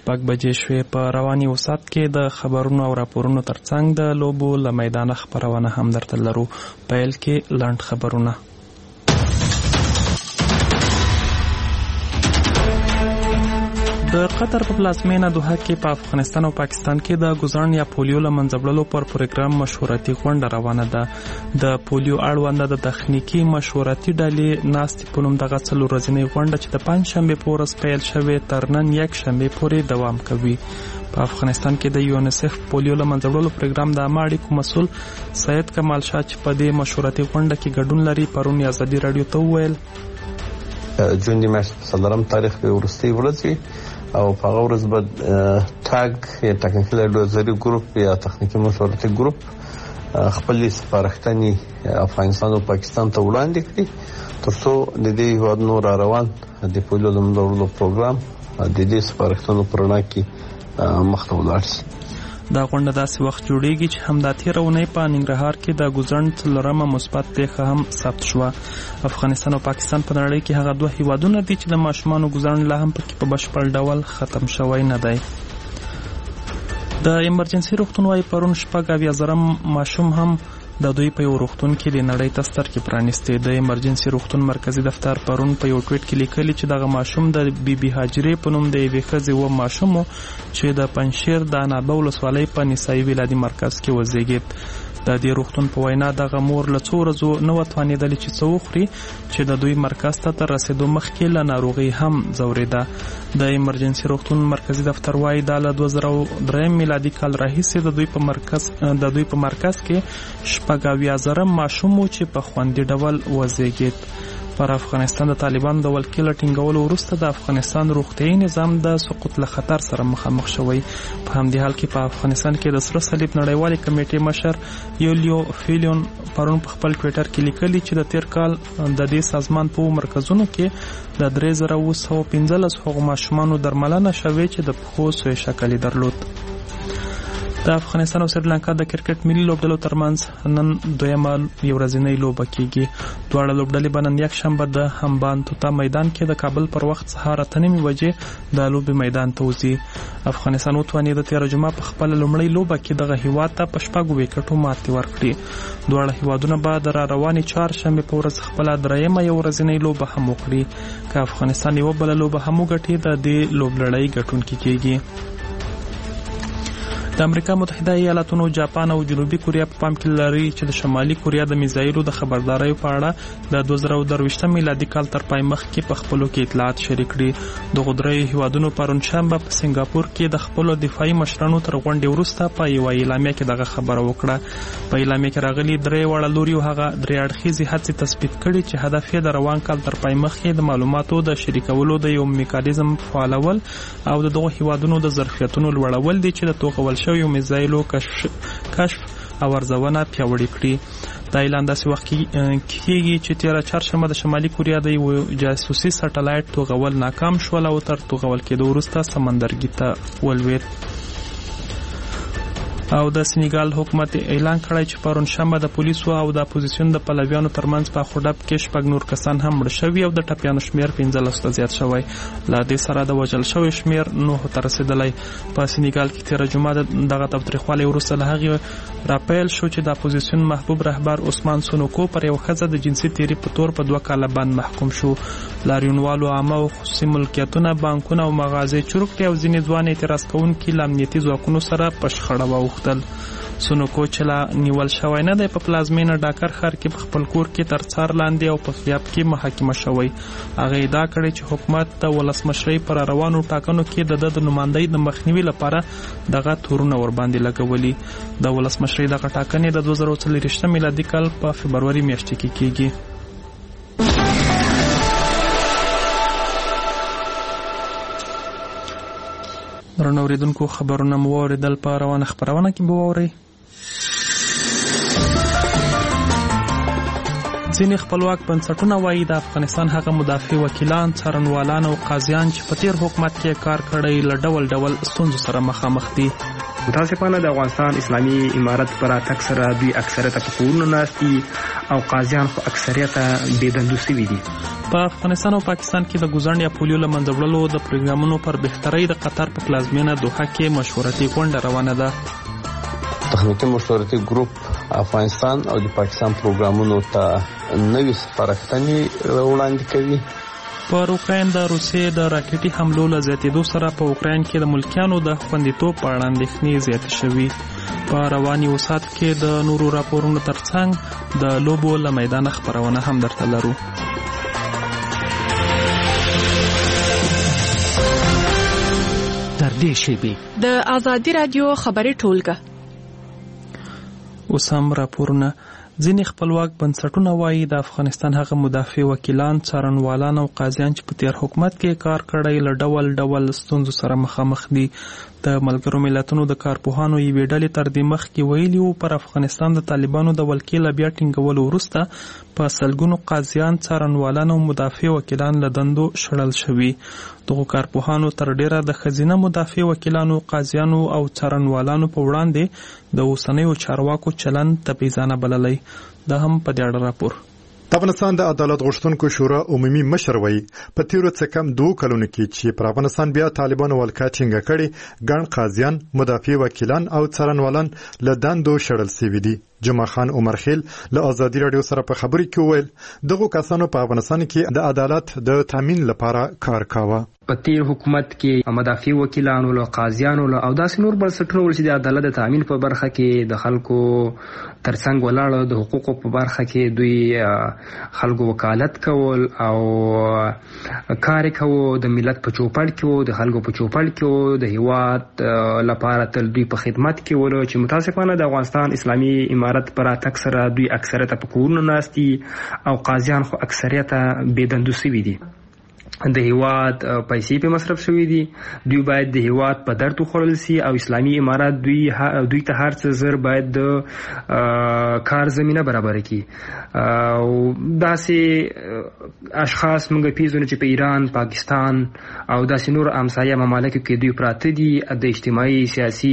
شپږ بجې شوې. په رواني وسات کې د خبرونو او راپورونو ترڅنګ د لوبو له میدانه خبرونه هم درته لرو. پیل کې لنډ خبرونه. د قطر په پلازمینه دوحه کې په افغانستان او پاکستان کې د ګزارن یا پولیو له منځه وړلو پر پروګرام مشورتي غونډه روانه ده. د پولیو اړوند د تخنیکی مشورتي ډلې ناستې په نوم دغه څلور ورځنۍ غونډه چې د پنجشنبې په ورځ پیل شوې تر نن یکشنبې پورې دوام کوي. په افغانستان کې د یونیسف پولیو له منځه وړلو پروګرام د عامه اړیکو مسؤل سید کمال شاه چې په دې مشورتي غونډه کې ګډون لري پرون ازادي رادیو ته وویل جون د میاشتې په 4 تاریخ به ورستي ورځي او په هغه ورځ به ټاګ یا ټاکنیکل اډوایزري ګروپ یا تخنیکی مشورتي ګروپ خپل سپارښتنې افغانستان او پاکستان ته وړاندې کړي ترڅو د دې هیوادونو را روان د پولیو د منځه پروګرام د دې سپارښتنو پر وړاندې کې مخته ولاړ شي. دا غونډه داسې وخت جوړیږي چې همدا تېره اونۍ په ننګرهار کې د ګوزڼ څلورمه مثبت پیښه هم ثبت شوه. افغانستان او پاکستان په نړۍ کې هغه دوه هیوادونه دي چې د ماشومانو ګوزڼ لا هم پکې په بشپړ ډول ختم شوی نه دی. د ایمرجنسي روغتون وايي پرون 80,000 ماشوم هم د دوی په یو روغتون کې د نړۍ ته سترګې پرانیستې. د ایمرجنسي روغتون مرکزی دفتر پرون په یو ټویټ کې لیکلي چې دغه ماشوم د بیبي هاجرې په نوم د یوې ښځې و ماشوم چې د پنجشیر د عنابه ولسوالۍ په نسایي ولادي مرکز کې وزیږید. د دې روغتون په وینا دغه مور له څو ورځو نه و توانېدلې چې څه وخوري چې د دوی مرکز ته تر رسېدو مخکې له ناروغۍ هم ځورېده. د ایمرجنسي روغتون مرکزی دفتر وايي دا له 2003 میلادي کال راهیسې د دوی په مرکز کې 80,000 ماشوم چې په خوندي ډول وزیږید. پر افغانستان د طالبانو د ولکې له ټینګولو وروسته د افغانستان روغتیايي نظام د سقوط له خطر سره مخامخ شوی. په همدې حال کې په افغانستان کې د سره صلیب نړیوالې کمیټې مشر یولیو فیلیون پرون په خپل ټویټر کې لیکلي چې د تیر کال د دې سازمان په مرکزونو کې د 3,915 هغو ماشومانو درملنه شوې چې د پښو سوی شکل درلود. د افغانستان او سریلانکا د کرکټ ملي لوبډلو ترمنځ نن دویمه یو ورځنۍ لوبه کیږي. دواړه لوبډلې به نن یکشنبه د همبان توتا میدان کې د کابل پر وخت سهار 8:30 بجې د لوبې میدان ته وځي. افغانستان وتوانید د 13 جمعه په خپل لومړۍ لوبه کې دغه هیواد ته په 6 وکټو ماتې ورکړي. دواړه هیوادونه به د روانې چهارشنبه په ورځ خپل درېیمه یو ورځنۍ لوبه هم وکړي. که افغانستان یو بل لوبه هم وګټي د دې لوبلړۍ ګټونکي کیږي. د امریکا متحده ایالاتونو، جاپان او جنوبي کوریا په پام کې لري چې د شمالي کوریا د میزایلو د خبردارۍ په اړه د 2023 میلادي کال تر پای مخکې په خپلو کې اطلاعات شریک کړي. دغه درې هیوادونو پرون شنبه په سنگاپور کې د خپلو دفاعي مشرانو تر غونډې وروسته په یو اعلامیه کې دغه خبره وکړه. په اعلامیه کې راغلي درې واړه لوري هغه درې اړخیزې هڅې تثبیت کړي چې هدف یې د روان کال تر پای مخکې د معلوماتو د شریکولو د یو میکانیزم فعالول او دغه هیوادونو د ظرفیتونو لوړول دي چې د توغول شویو میزایلو کشف او ارزونه پیاوړې کړي. دا اعلان داسې وخت کېږي چې تېره چهارشنبه د شمالي کوریا د یو جاسوسي سټلایټ توغول ناکام شول او تر توغول کېدو وروسته سمندرګي ته ولوېد. او د سنیګال حکومت اعلان کړی چې پرون شنبه د پولیسو او د اپوزیسیون د پلویانو ترمنځ په خوډب کې 6 نور کسان هم مړ شوي او د ټپیانو شمیر 15 ته زیات شوی. لا دې سره د وژل شوی شمیر 9 ته رسیدلی. په سنیګال کې تېره جمعه دغه تاوتریخوالی وروسته له هغې راپیل شو چې د اپوزیسیون محبوب رهبر عثمان سونوکو پر یو ښځه د جنسي تیري په تور په 2 کاله بند محکوم شو. لاریونوالو عامه او خصوصي ملکیتونه، بانکونه او مغازې چور کړي او ځینې ځوان اعتراض کوونکي له امنیتي ځواکونو سره په شخړه واوښتل. سونوکو چې لا نیول شوی نه دی په پلازمینه ډاکر ښار کې په خپل کور کې تر څار لاندې او په غیاب کې محاکمه شوی. هغه ادعا کړې چې حکومت د ولسمشرۍ پر روانو ټاکنو کې د نمایندۍ د مخنیوي لپاره دغه تورونه ورباندې لګولي. د ولسمشرۍ دغه ټاکنې د 2024 میلادي کال په فبروري میاشت کې کیږي. درنو اوریدونکو، خبرونه مو واوریدل. په روانه خبرونه کې به واورئ ځینې خپلواک بنسټونه وایي د افغانستان هغه مدافع وکیلان، څارنوالان او قاضیان چې په تیر حکومت کې کار کړی له ډول ډول ستونزو سره مخامخ دي. متاسفانه د افغانستان اسلامي امارت پر اتک سره دوی اکثریت په کورونو ناست دي او قاضیان خو اکثریت بې دندو شوي دي. په افغانستان او پاکستان کې د ګوزڼ یا پولیو له منځه وړلو د پروګرامونو پر بهترۍ د قطر په پلازمینه دوحه کې مشورتي غونډه روانه ده. تخنیکی مشورتي ګروپ افغانستان او د پاکستان پروګرامونو ته نوې سپارښتنې وړاندې کوي. پر اوکراین د روسیې د راکټي حملو له زیاتېدو سره په اوکراین کې د ملکیانو د خوندیتوب په اړه اندېښنې زیاتې شوي. په روان یو ساعت کې د نورو راپورونو ترڅنګ د لوبو له میدانه خپرونه هم درته لرو. تر دې شیبې د آزادي رادیو خبري ټولګه. اوس هم راپورونه. ځینې خپلواک بنسټونه وایي د افغانستان هغه مدافع وکیلان، څارنوالان او قاضیان چې په تیر حکومت کې کار کړی له ډول ډول ستونزو سره مخامخ دي. د ملګرو ملتونو د کارپوهانو یوې ډلې تر دې مخکې ویلي وو پر افغانستان د طالبانو د ولکې له بیا ټینګولو وروسته په سلګونو قاضیان، څارنوالان او مدافع وکیلان له دندو شړل شوي. دغو کارپوهانو تر ډیره د ښځینه مدافع وکیلانو، قاضیانو او څارنوالانو په وړاندې د اوسنیو چارواکو چلند تبعیضانه بللی. دا هم په دې اړه راپور. د افغانستان د عدالت غوښتونکو شورا عمومي مشر وایي په تیرو څه کم 2 کلونو کې چې پر افغانستان بیا طالبانو ولکه ټینګه کړې، ګڼ قاضیان، مدافع وکیلان او څارنوالان له دندو شړل شوي دي. جمعه خان عمرخیل له آزادي رادیو سره په خبرې کې وویل دغو کسانو په افغانستان کې د عدالت د تامین لپاره کار کاوه. په تیر حکومت کې مدافع وکیلانو له قاضیانو له او داسې نور بنسټونو چې د عدالت د تامین په برخه کې د خلکو ترڅنګ ولاړ د حقوقو په برخه کې دوی خلکو وکالت کول او کار کول، د ملت په چوپړ کې وو، د خلکو په چوپړ کې وو، د هیواد لپاره تل دوی په خدمت کې ول. چې متاسفانه د افغانستان اسلامي امارت پر اتک سره دوی اکثریت په کورونو ناست دي او قاضیان خو اکثریت بې دندو شوي دي. د هیواد پیسې په مصرف شوي دي. دوی باید د هیواد په درد وخوړل سي او اسلامي امارات دوی ته هر څه زر باید د کار زمینه برابر کړي. او داسې اشخاص موږ پیژنو چې په ایران، پاکستان او داسې نور همسایه ممالکو کې دوی پراته دي. د اجتماعي، سیاسي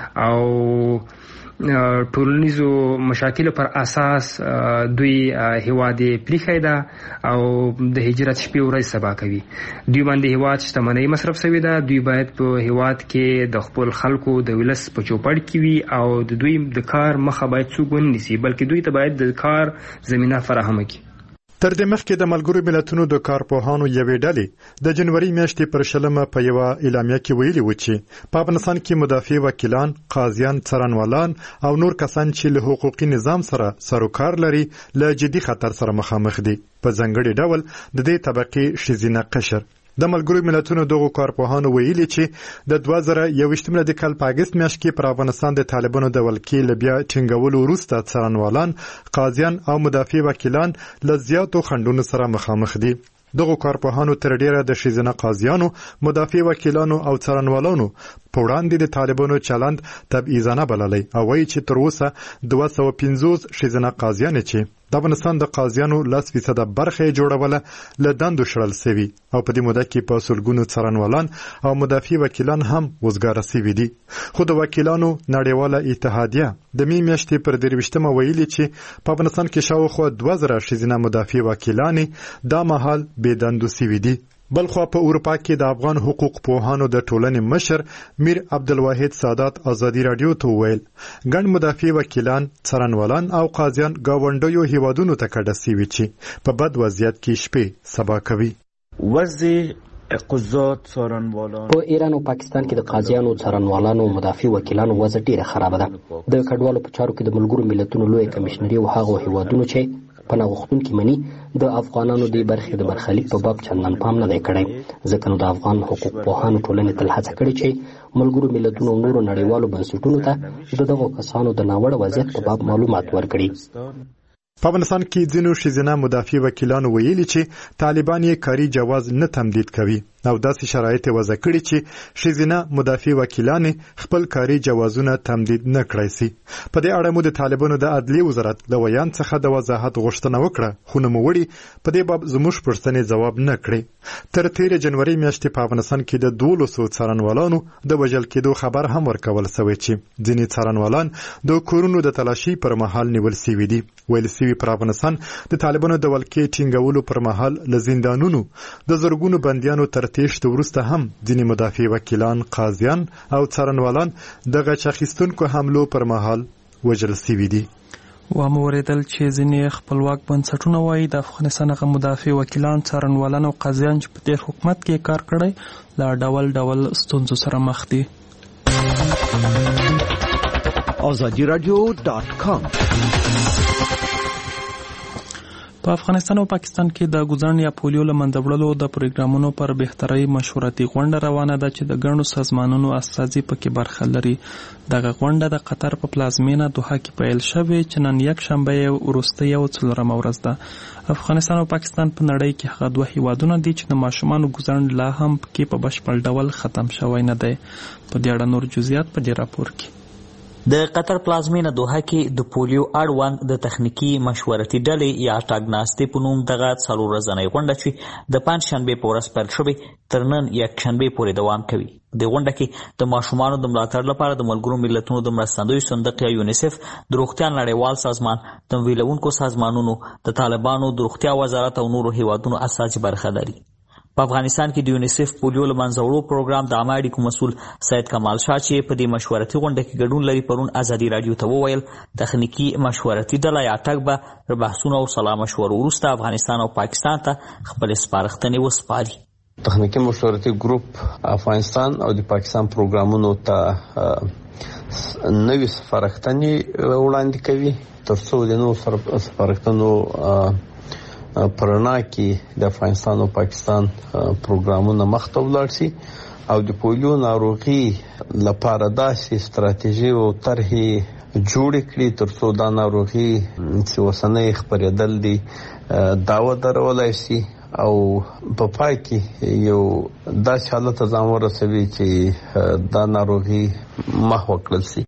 او ټولنیزو مشاکلو پر اساس دوی هیواد پریښی ده او د هجرت شپې ورځ سبا کوي. دوی باندې هیواد شتمنۍ مصرف شوې ده. دوی باید په هیواد کې د خپل خلکو د ولس په چوپړ کې وي او د دوی د کار مخه باید څوک ونه نیسي، بلکې دوی ته باید د کار زمینه فراهمه کړي. تر دې مخکې د ملګرو ملتونو د کارپوهانو یوې ډلې د جنوري میاشتې پر 20 په یوه اعلامیه کې ویلي و چې په افغانستان کې مدافع وکیلان، قاضیان، څارنوالان او نور کسان چې له حقوقي نظام سره سروکار لري له جدي خطر سره مخامخ دي. په ځانګړي ډول د دې طبقې ښځینه قشر. د ملګرو ملتونو دغو کارپوهانو ویلي چې د 2021 د کال په اګست میاشت کې پر افغانستان د طالبانو د ولکې له بیا ټینګولو وروسته څارنوالان، قاضیان او مدافع وکیلان له زیاتو خنډونو سره مخامخ دي. دغو کارپوهانو تر ډیره د ښځینه قاضیانو، مدافع وکیلانو او څارنوالانو په وړاندې د طالبانو چلند تبعیضانه بللی او وایي چې تر اوسه 250 ښځینه قاضیانې چې د افغانستان د قاضیانو 10% برخه یې جوړوله له دندو شړل شوي او په دې موده کې په سلګونو څارنوالان او مدافع وکیلان هم وزګاره شوي دي. خو د وکیلانو نړیواله اتحادیه د می میاشتې پر 23 ویلي چې په افغانستان کې شاوخوا 2000 ښځینه مدافع وکیلانې دا مهال بې دندو شوي دي. بلخوا په اروپا کې د افغان حقوق پوهانو د ټولنې مشر میر عبدالواحد سادات آزادي رادیو ته وویل ګڼ مدافع وکیلان، څارنوالان او قاضیان ګاونډیو هیوادونو ته کډه شوي چې په بد وضعیت کې شپې سبا کوي. په ایران او پاکستان کې د قاضیانو، څارنوالانو او مدافع وکیلانو وضع ډیره خرابه ده. د کډوالو په چارو کې د ملګرو ملتونو لوی کمشنري او هغو هیوادونو چې پناه غوښتونکي مني د افغانانو د برخې د برخلیک په باب چندان پام نه دی کړی. ځکه نو د افغان حقوق پوهانو ټولنې تل هڅه کړې چې ملګرو ملتونو او نورو نړیوالو بنسټونو ته د دغو کسانو د ناوړه وضعیت په باب معلومات ورکړي. په افغانستان کې ځینو ښځینه مدافع وکیلانو ویلي چې طالبان یې کاري جواز نه تمدید کوي او داسې شرایط وضع کړي چې ښځینه مدافع وکیلان خپل کاري جوازونه تمدید نه کړای شي. په دې اړه مو د طالبانو د عدلي وزارت له ویان څخه د وضاحت غوښتنه وکړه، خو نوموړي په دې باب زموږ پوښتنې ځواب نه کړی. تر 13 جنوري میاشتې په افغانستان کې د 1200 څارنوالانو د وژل کېدو خبر هم ورکول شوی چې ځینې څارنوالان د کورونو د تلاشي پر مهال نیول شوي دي. ویل شوي پر افغانستان د طالبانو د ولکې ټینګولو پر مهال له زندانونو د زرګونو بندیانو تر تېښتې وروسته هم ځینې مدافع وکیلان، قاضیان او څارنوالان د غچ اخیستونکو حملو پر مهال وژل شوي دي. ومو ورېدل چې ځینې خپلواک بنسټونه وایي د افغانستان هغه مدافع وکیلان، څارنوالان او قاضیان چې په تېر حکومت کې کار کړی له ډول ډول ستونزو سره مخ دي. azadiradio.com په افغانستان او پاکستان کې د ګوزن یا پولیو له منځه وړلو د پروګرامونو پر بهترۍ مشورتي غونډه روانه ده چې د ګڼو سازمانونو استازي پکې برخه لري. دغه غونډه د قطر په پلازمینه دوحه کې پیل شوې چې نن یکشنبه یې وروستۍ او 4مه ورځ ده. افغانستان او پاکستان په نړۍ کې هغه دوه هیوادونه دي چې د ماشومانو ګوزن لا هم پکې په بشپړ ډول ختم شوی نه دی. په دې اړه نور جزئیات په دې راپور کې. د قطر پلازمینه دوحه کې د پولیو اړوند د تخنیکی مشورتي ډلې یا ټاګناستې په نوم دغه 4 ورځنۍ غونډه چې د پنځشنبې په ورځ پیل شوې تر نن یکشنبې پورې دوام کوي. د غونډه کې د ماشومانو د ملاتړ لپاره د ملګرو ملتونو د مرستندوی صندوق یا یونیسف، د روغتیا نړیوال سازمان، د ویلونکو سازمانونو، د طالبانو د روغتیا وزارت او نورو هیوادونو اساسي برخه لري. په افغانستان کې د یونیسف پولیو له منځه وړو پروګرام د عامه اړیکو مسؤل سید کمال شاه چې په دې مشورتي غونډه کې ګډون لري پرون ازادي رادیو ته وویل تخنیکی مشورتي ډله یا ټګ به بحثونه او سلا مشورو وروسته افغانستان او پاکستان ته خپل سپارښتنې وسپاري. تخنیکی مشورتي ګروپ افغانستان او د پاکستان پروګرامونو ته نوې سپارښتنې وړاندې کوي ترڅو د نوو سپارښتنو پرنا کې د افغانستان او پاکستان پروګرامونه مخته ولاړ شي او د پولیو ناروغي لپاره داسې ستراتیژي او طرحې جوړ کړي ترڅو دا ناروغي چې وسنۍ خپرېدل دي داوا درولای شي او په پای کې یو داسې حالت ته ځان ورسوي چې دا ناروغي محو کړل شي.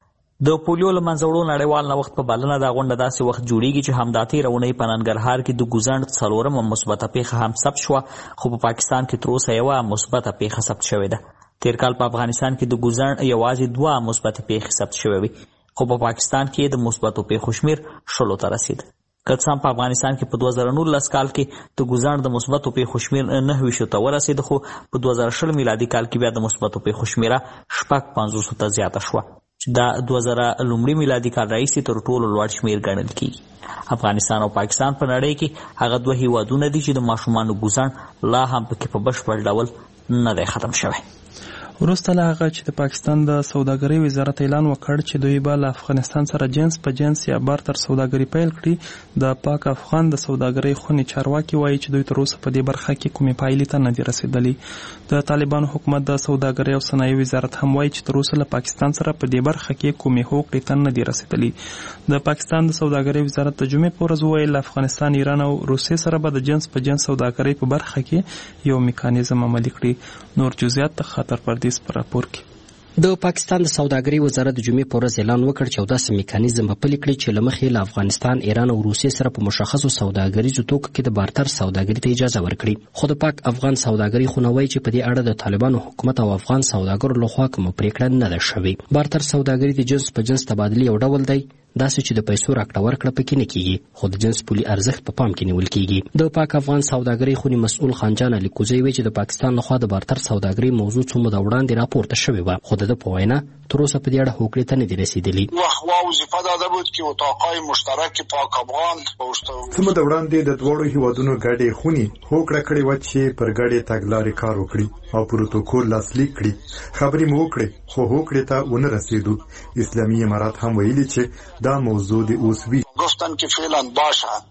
د پولیو له منځه وړو نړیوال نوښت په بلنه دا غونډه داسې وخت جوړیږي چې همدا تېره اونۍ په ننګرهار کې د ګوزڼ 4مه مثبته پیښه هم ثبت شوه، خو په پاکستان کې تر اوسه یوه مثبته پیښه ثبت شوې ده. تېر کال په افغانستان کې د ګوزڼ یوازې 2 مثبتې پیښې ثبت شوې وې، خو په پاکستان کې د مثبتو پیښو شمېر 10 ته رسید. که څه هم په افغانستان کې په 2019 کال کې د ګوزڼ د مثبتو پیښو شمېر 9 ته ورسید، خو په 2020 میلادي کال کې بیا د مثبتو پیښو شمېره 50 ته زیاته شوه چې دا 2000 لومړي میلادي کال راهیسې تر ټولو لوړ شمېر ګڼل کېږي. افغانستان او پاکستان په نړۍ کې هغه 2 هیوادونه دي چې د ماشومانو ګوزڼ لا هم پکې په بشپړ ډول نه دی ختم شوی. وروسته له هغه چې د پاکستان د سوداګرۍ وزارت اعلان وکړ چې دوی به له افغانستان سره جنس په جنس یا بارتر سوداګري پیل کړي، د پاک افغان د سوداګرۍ خونې چارواکي وایي چې دوی تر اوسه په دې برخه کې کومې پایلې ته نه دي رسېدلي. د طالبانو حکومت د سوداګرۍ او صنایع وزارت هم وایي چې تر اوسه له پاکستان سره په دې برخه کې کومې هوکړې ته نه دي رسېدلي. د پاکستان د سوداګرۍ وزارت د جمعې په ورځ وویل افغانستان، ایران او روسیې سره به د جنس په جنس سوداګرۍ په برخه کې یو میکانیزم عملي کړي. نور جزئیات د خاطر پردیس په راپور کې. د پاکستان د سوداګرۍ وزارت د جمعې په ورځ اعلان وکړ چې داسې میکانیزم به پلي کړي چې له مخې له افغانستان، ایران او روسیې سره په مشخصو سوداګریزو توکو کې د بارتر سوداګرۍ ته اجازه ورکړي. خو د پاک افغان سوداګرۍ خونه وایي چې په دې اړه د طالبانو حکومت او افغان سوداګرو لخوا کومه پریکړه نه ده شوې. بارتر سوداګري د جنس په جنس تبادلې یو ډول دی، داسې چې د پیسو راکړه ورکړه پکې نه کیږي، خو د جنس پولي ارزښت په پام کې نیول کیږي. د پاک افغان سوداګرۍ خونې مسؤل خانجان علي کوزی وایي چې د پاکستان لخوا د بارتر سوداګرۍ موضوع څو موده وړاندې راپورته شوې وه، خو د په وینا تر اوسه په دې اړه هوکړې ته نه دي رسیدلي. وظیفه داده بود که اتاقای مشترک پاک افغان څه موده وړاندې د دواړو هیوادونو ګډې خونې هوکړه کړې وه چې پر ګډې تګلارې کار وکړي او پروتوکول لاسلیک کړي. خبرې مو وکړې خو هوکړې ته ونه رسیدو. اسلامي امارات هم ویلي چې دا موضوع د اوس وی گفتن که فعلا باشد.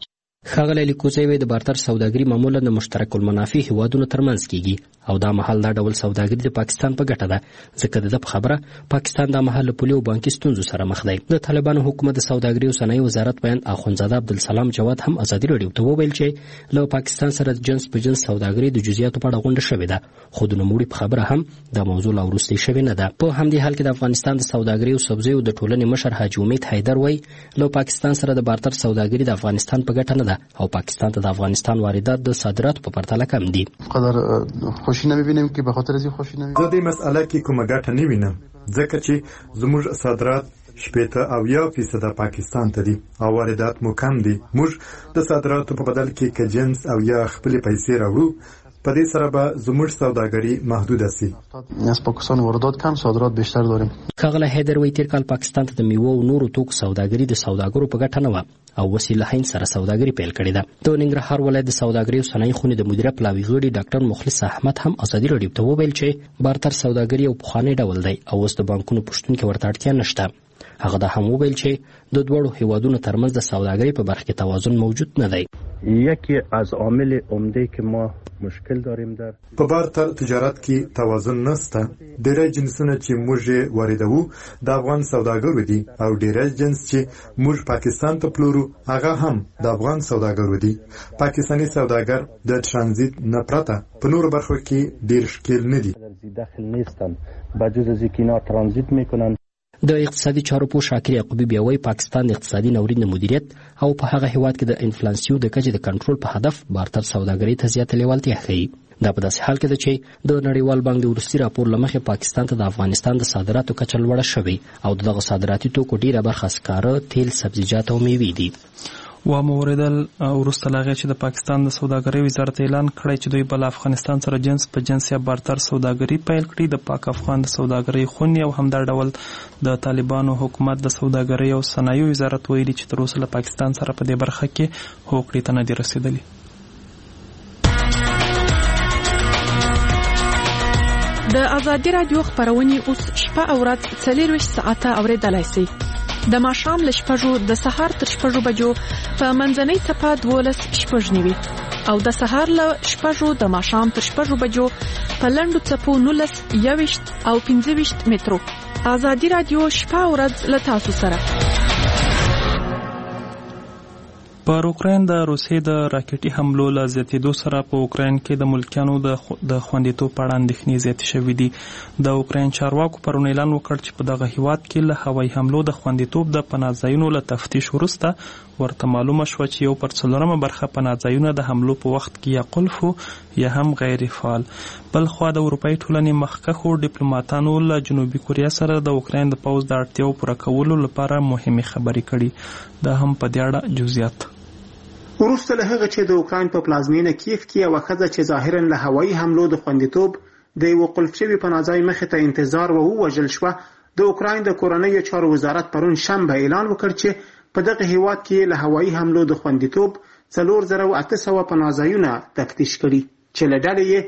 ښاغلی لیکوزی وایي د بارتر سوداګري معمولا د مشترک المنافع هیوادونو ترمنځ کیږي او دا مهال دا ډول سوداګري د پاکستان په ګټه ده، ځکه د ده په خبره پاکستان دا مهال له پولي او بانکي ستونزو سره مخ دی. د طالبانو حکومت د سوداګري او صنایع وزارت بیان اخوندزاده عبدالسلام جواد هم ازادي راډیو ته وویل چې له پاکستان سره د جنس په جنس سوداګري د جزئیاتو په اړه غونډه شوې ده، خو د نوموړي په خبره هم دا موضوع لا وروستۍ شوې نه ده. په همدې حال کې د افغانستان د سوداګري او سبزیو د ټولنې مشر حاجي امید حیدر وایي له پاکستان سره د بارتر سوداګري د افغانستان په ګټه نه ده او پاکستان ته د افغانستان واردات د صادراتو په پرتله کم دي. قدر خوشی نمیبینیم که به خاطر از این خوشی نمیبینیم. زه دې مسئله کې کومه ګټه نه وینم، ځکه چې زموږ صادرات 80% پاکستان ته دي او واردات مو کم دي. موږ د صادراتو په بدل کې که جنس او یا خپل پیسې راوړو، په دې سره به زموږ سوداګري محدوده سي. از پاکستان واردات کم، صادرات بیشتر داریم. ښاغلی حیدر وایي تیر کال پاکستان ته د میوو او نورو توکو سوداګري د سوداګرو په ګټه نه وه او وسیله هند سره سوداګري پیل کړې ده. د ننګرهار ولایت د سوداګري او صنایع خونې د مدیره پلاوي غړي ډاکټر مخلص احمد هم ازادي راډیو ته وویل چې بارتر سوداګري یو پخوانی ډول دی او اوس د بانکونو په شتون کې ورته اړتیا نشته. هغه دا هم وویل چې د دواړو هیوادونو ترمنځ د سوداګري په برخه کې توازن موجود نه دی. یکی از عامل عمده که ما مشکل داریم در په بارتر تجارت کې توازن نشته. ډېری جنسونه چې موږ واردوو د افغان سوداګرو دي او ډېری جنس چې موږ پاکستان ته پلورو هغه هم د افغان سوداګرو دي. پاکستاني سوداګر د ترانزیت نه پرته په نورو برخو کې ډېر ښکیل نه دي. داخل نیستن بجز از اینکه اینا ترانزیت میکنن. د اقتصادي چارو پوه شاکر یعقوبی بیا وایي پاکستان د اقتصادي ناورین د مدیریت او په هغه هیواد کې د انفلاسیون د کچې د کنټرول په هدف بارتر سوداګري ته زیاته لیوالتیا ښیي. دا په داسې حال کې ده چې د نړیوال بانک د وروستي راپور له مخې پاکستان ته د افغانستان د صادراتو کچه لوړه شوې او دغه صادراتي توکو ډیره برخه سکاره، تیل، سبزیجات او میوې دي. و موردل وروسته لاغه چې د پاکستان د سوداګرۍ وزارت اعلان کړی چې دوی بل افغانستان سره جنس په جنس یا بارتر سوداګري پیل کړي. د پاک افغان د سوداګرۍ خونې او همدا ډول د طالبانو حکومت د سوداګرۍ او صنایع وزارت ویلي چې تر اوسه له پاکستان سره په دې برخه کې هوکړې ته نه دي رسیدلي. د ازادي راډیو خبرونه اوس شپه او ورځ 24 ساعته اوریدلای شئ. د ماښام له 6 د سهار تر 6 بجو په منځنۍ څپه 12:09 او د سهار له 6 د ماښام تر 6 بجو په لنډو څپو 19:21 او 25 مترو. ازادي راډیو شپه او ورځ له تاسو سره. پر اوکراین د روسیې د راکټي حملو له زیاتېدو سره په اوکراین کې د ملکیانو د خوندیتوب په اړه اندېښنې زیاتې شوې دي. د اوکراین چارواکو پرون اعلان وکړ چې په دغه هیواد کې له هوایي حملو د خوندیتوب د پناهځایونو له تفتیش وروسته ورته معلومه شوه چې 1/4 برخه پناهځایونه د حملو په وخت کې یا قلف یا هم غیر فعال. بلخوا د اروپایي ټولنې مخکښو ډیپلوماتانو له جنوبي کوریا سره د اوکراین د پوځ د اړتیاو پوره کولو لپاره مهمې خبرې کړي. دا هم په دې اړه جزئیات. وروسته له هغه چې د اوکراین په پلازمینه کیف کې یوه ښځه چې ظاهرا له هوایي حملو د خوندیتوب د یوه قلف شوي پناهځای مخې ته انتظار ووژل شوه، د اوکراین د کورنیو چارو وزارت پرون شنبه اعلان وکړ چې په دغه هیواد کې له هوایي حملو د خوندیتوب 4800 پناهځایونه تفتیش کړي چې له ډلې یې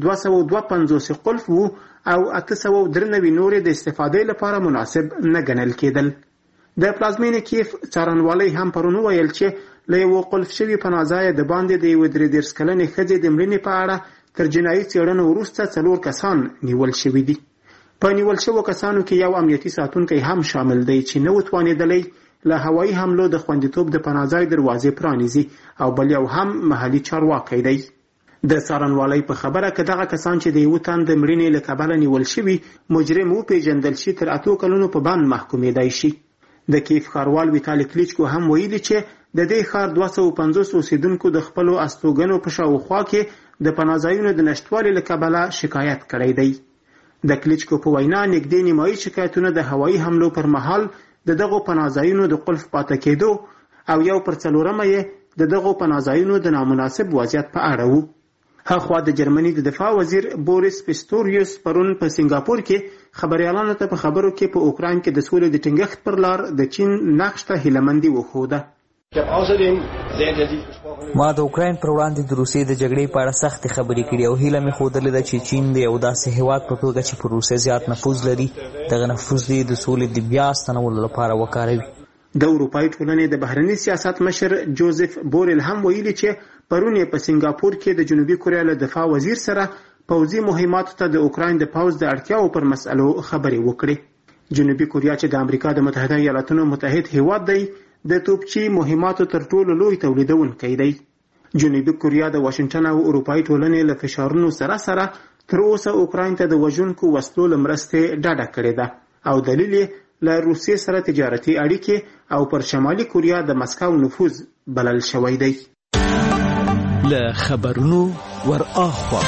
252 قلف وو او 893 نورې د استفادې لپاره مناسب نه ګڼل کېدل. د پلازمینې کیف څارنوالۍ هم پرون ویل چې له یو قلف شوي پناهځایه د باندې د 33 کلنې ښځې د مړینې په اړه تر جنایي څېړنو وروسته 4 کسان نیول شوي دي. په نیول شوو کسانو کې یو امنیتي ساتونکی هم شامل دی چې نه وتوانېدلی له هوایي حملو د خوندیتوب د پناهځای دروازې پرانیزي او بل یو هم محلي چارواکی دی. د څارنوالۍ په خبره که دغه کسان چې د یو تن د مړینې له کبله نیول شوي مجرم وپېژندل شي تر 8 کلونو په بند محکومېدای شي. د کیف ښاروال ویتالي کلیچکو هم ویلي چې د دې ښار 250 اوسیدونکو د خپلو استوګنو په شاوخوا کې د پناهځایونو د نشتوالي له کبله شکایت کړی دی. د کلیچکو په وینا نږدې نیمایي شکایتونه د هوایي حملو پر مهال د دغو پناهځایونو د قلف پاتې کېدو او 1/4 یې د دغو پناهځایونو د نامناسب وضعیت په اړه وو. هاخوا د جرمني د دفاع وزیر بوریس پیستوریوس پرون په سنگاپور کې خبريالانو ته په خبرو کې په اوکراین کې د سولې د ټینګښت پر لار د چین نقش ته هیلهمندي وښوده. ما د اوکراین پر وړاندې د روسیې د جګړې په اړه سختې خبرې کړې او هیله مې ښودلې ده چې چین د یو داسې هیواد په توګه چې پر روسیې زیات نفوذ لري دغه نفوذ یې د سولې د بیا ستنولو لپاره وکاروي. د اروپایي ټولنې د بهرني سیاست مشر جوزف بورل هم ویلي چې پرون په سنگاپور کې د جنوبي کوریا له دفاع وزیر سره پوځي مهماتو ته د اوکراین د پوځ د اړتیاو پر مسألو خبرې وکړي. جنوبي کوریا چې د امریکا د متحده ایالاتونو متحد هیواد دی د توپچي مهماتو تر ټولو لوی تولیدونکی دی. جنوبي کوریا د واشنگټن او اروپایي ټولنې له فشارونو سره تر اوسه اوکراین ته د وژونکو وسلو له مرستې ډډه کړې ده او دلیل یې له روسیې سره تجارتي اړیکې او پر شمالي کوریا د مسکو نفوذ بلل شوی دی. له خبرونو ور اخوا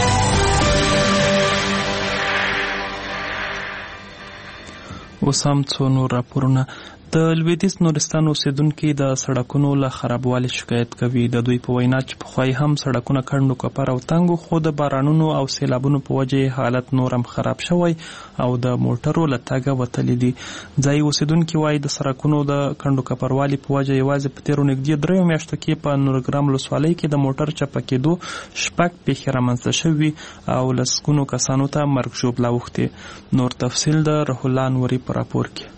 اوس هم څو نور راپورونه. د لویدیځ نورستان اوسیدونکي د سړکونو له خرابوالي شکایت کوي. د دوی په وینا چې پخوای هم سړکونه کڼو کپر او تنګ خو د بارانونو او سیلابونو په وجه حالت نورم خراب شوی او د موټرو له تګه وتلی دي. ځای اوسیدونکي وایي د سړکونو د کڼو کپروالي په وجه یوازې په تیرو نږدې 3 میاشتو کې په نورګرام ولسوالۍ کې د موټر چپه کېدو 6 پیښې رامنځته شوي او لسګونو کسانو ته مرګ ژوبله اوښتې. نور تفصیل د روح الله نوري په راپور کې.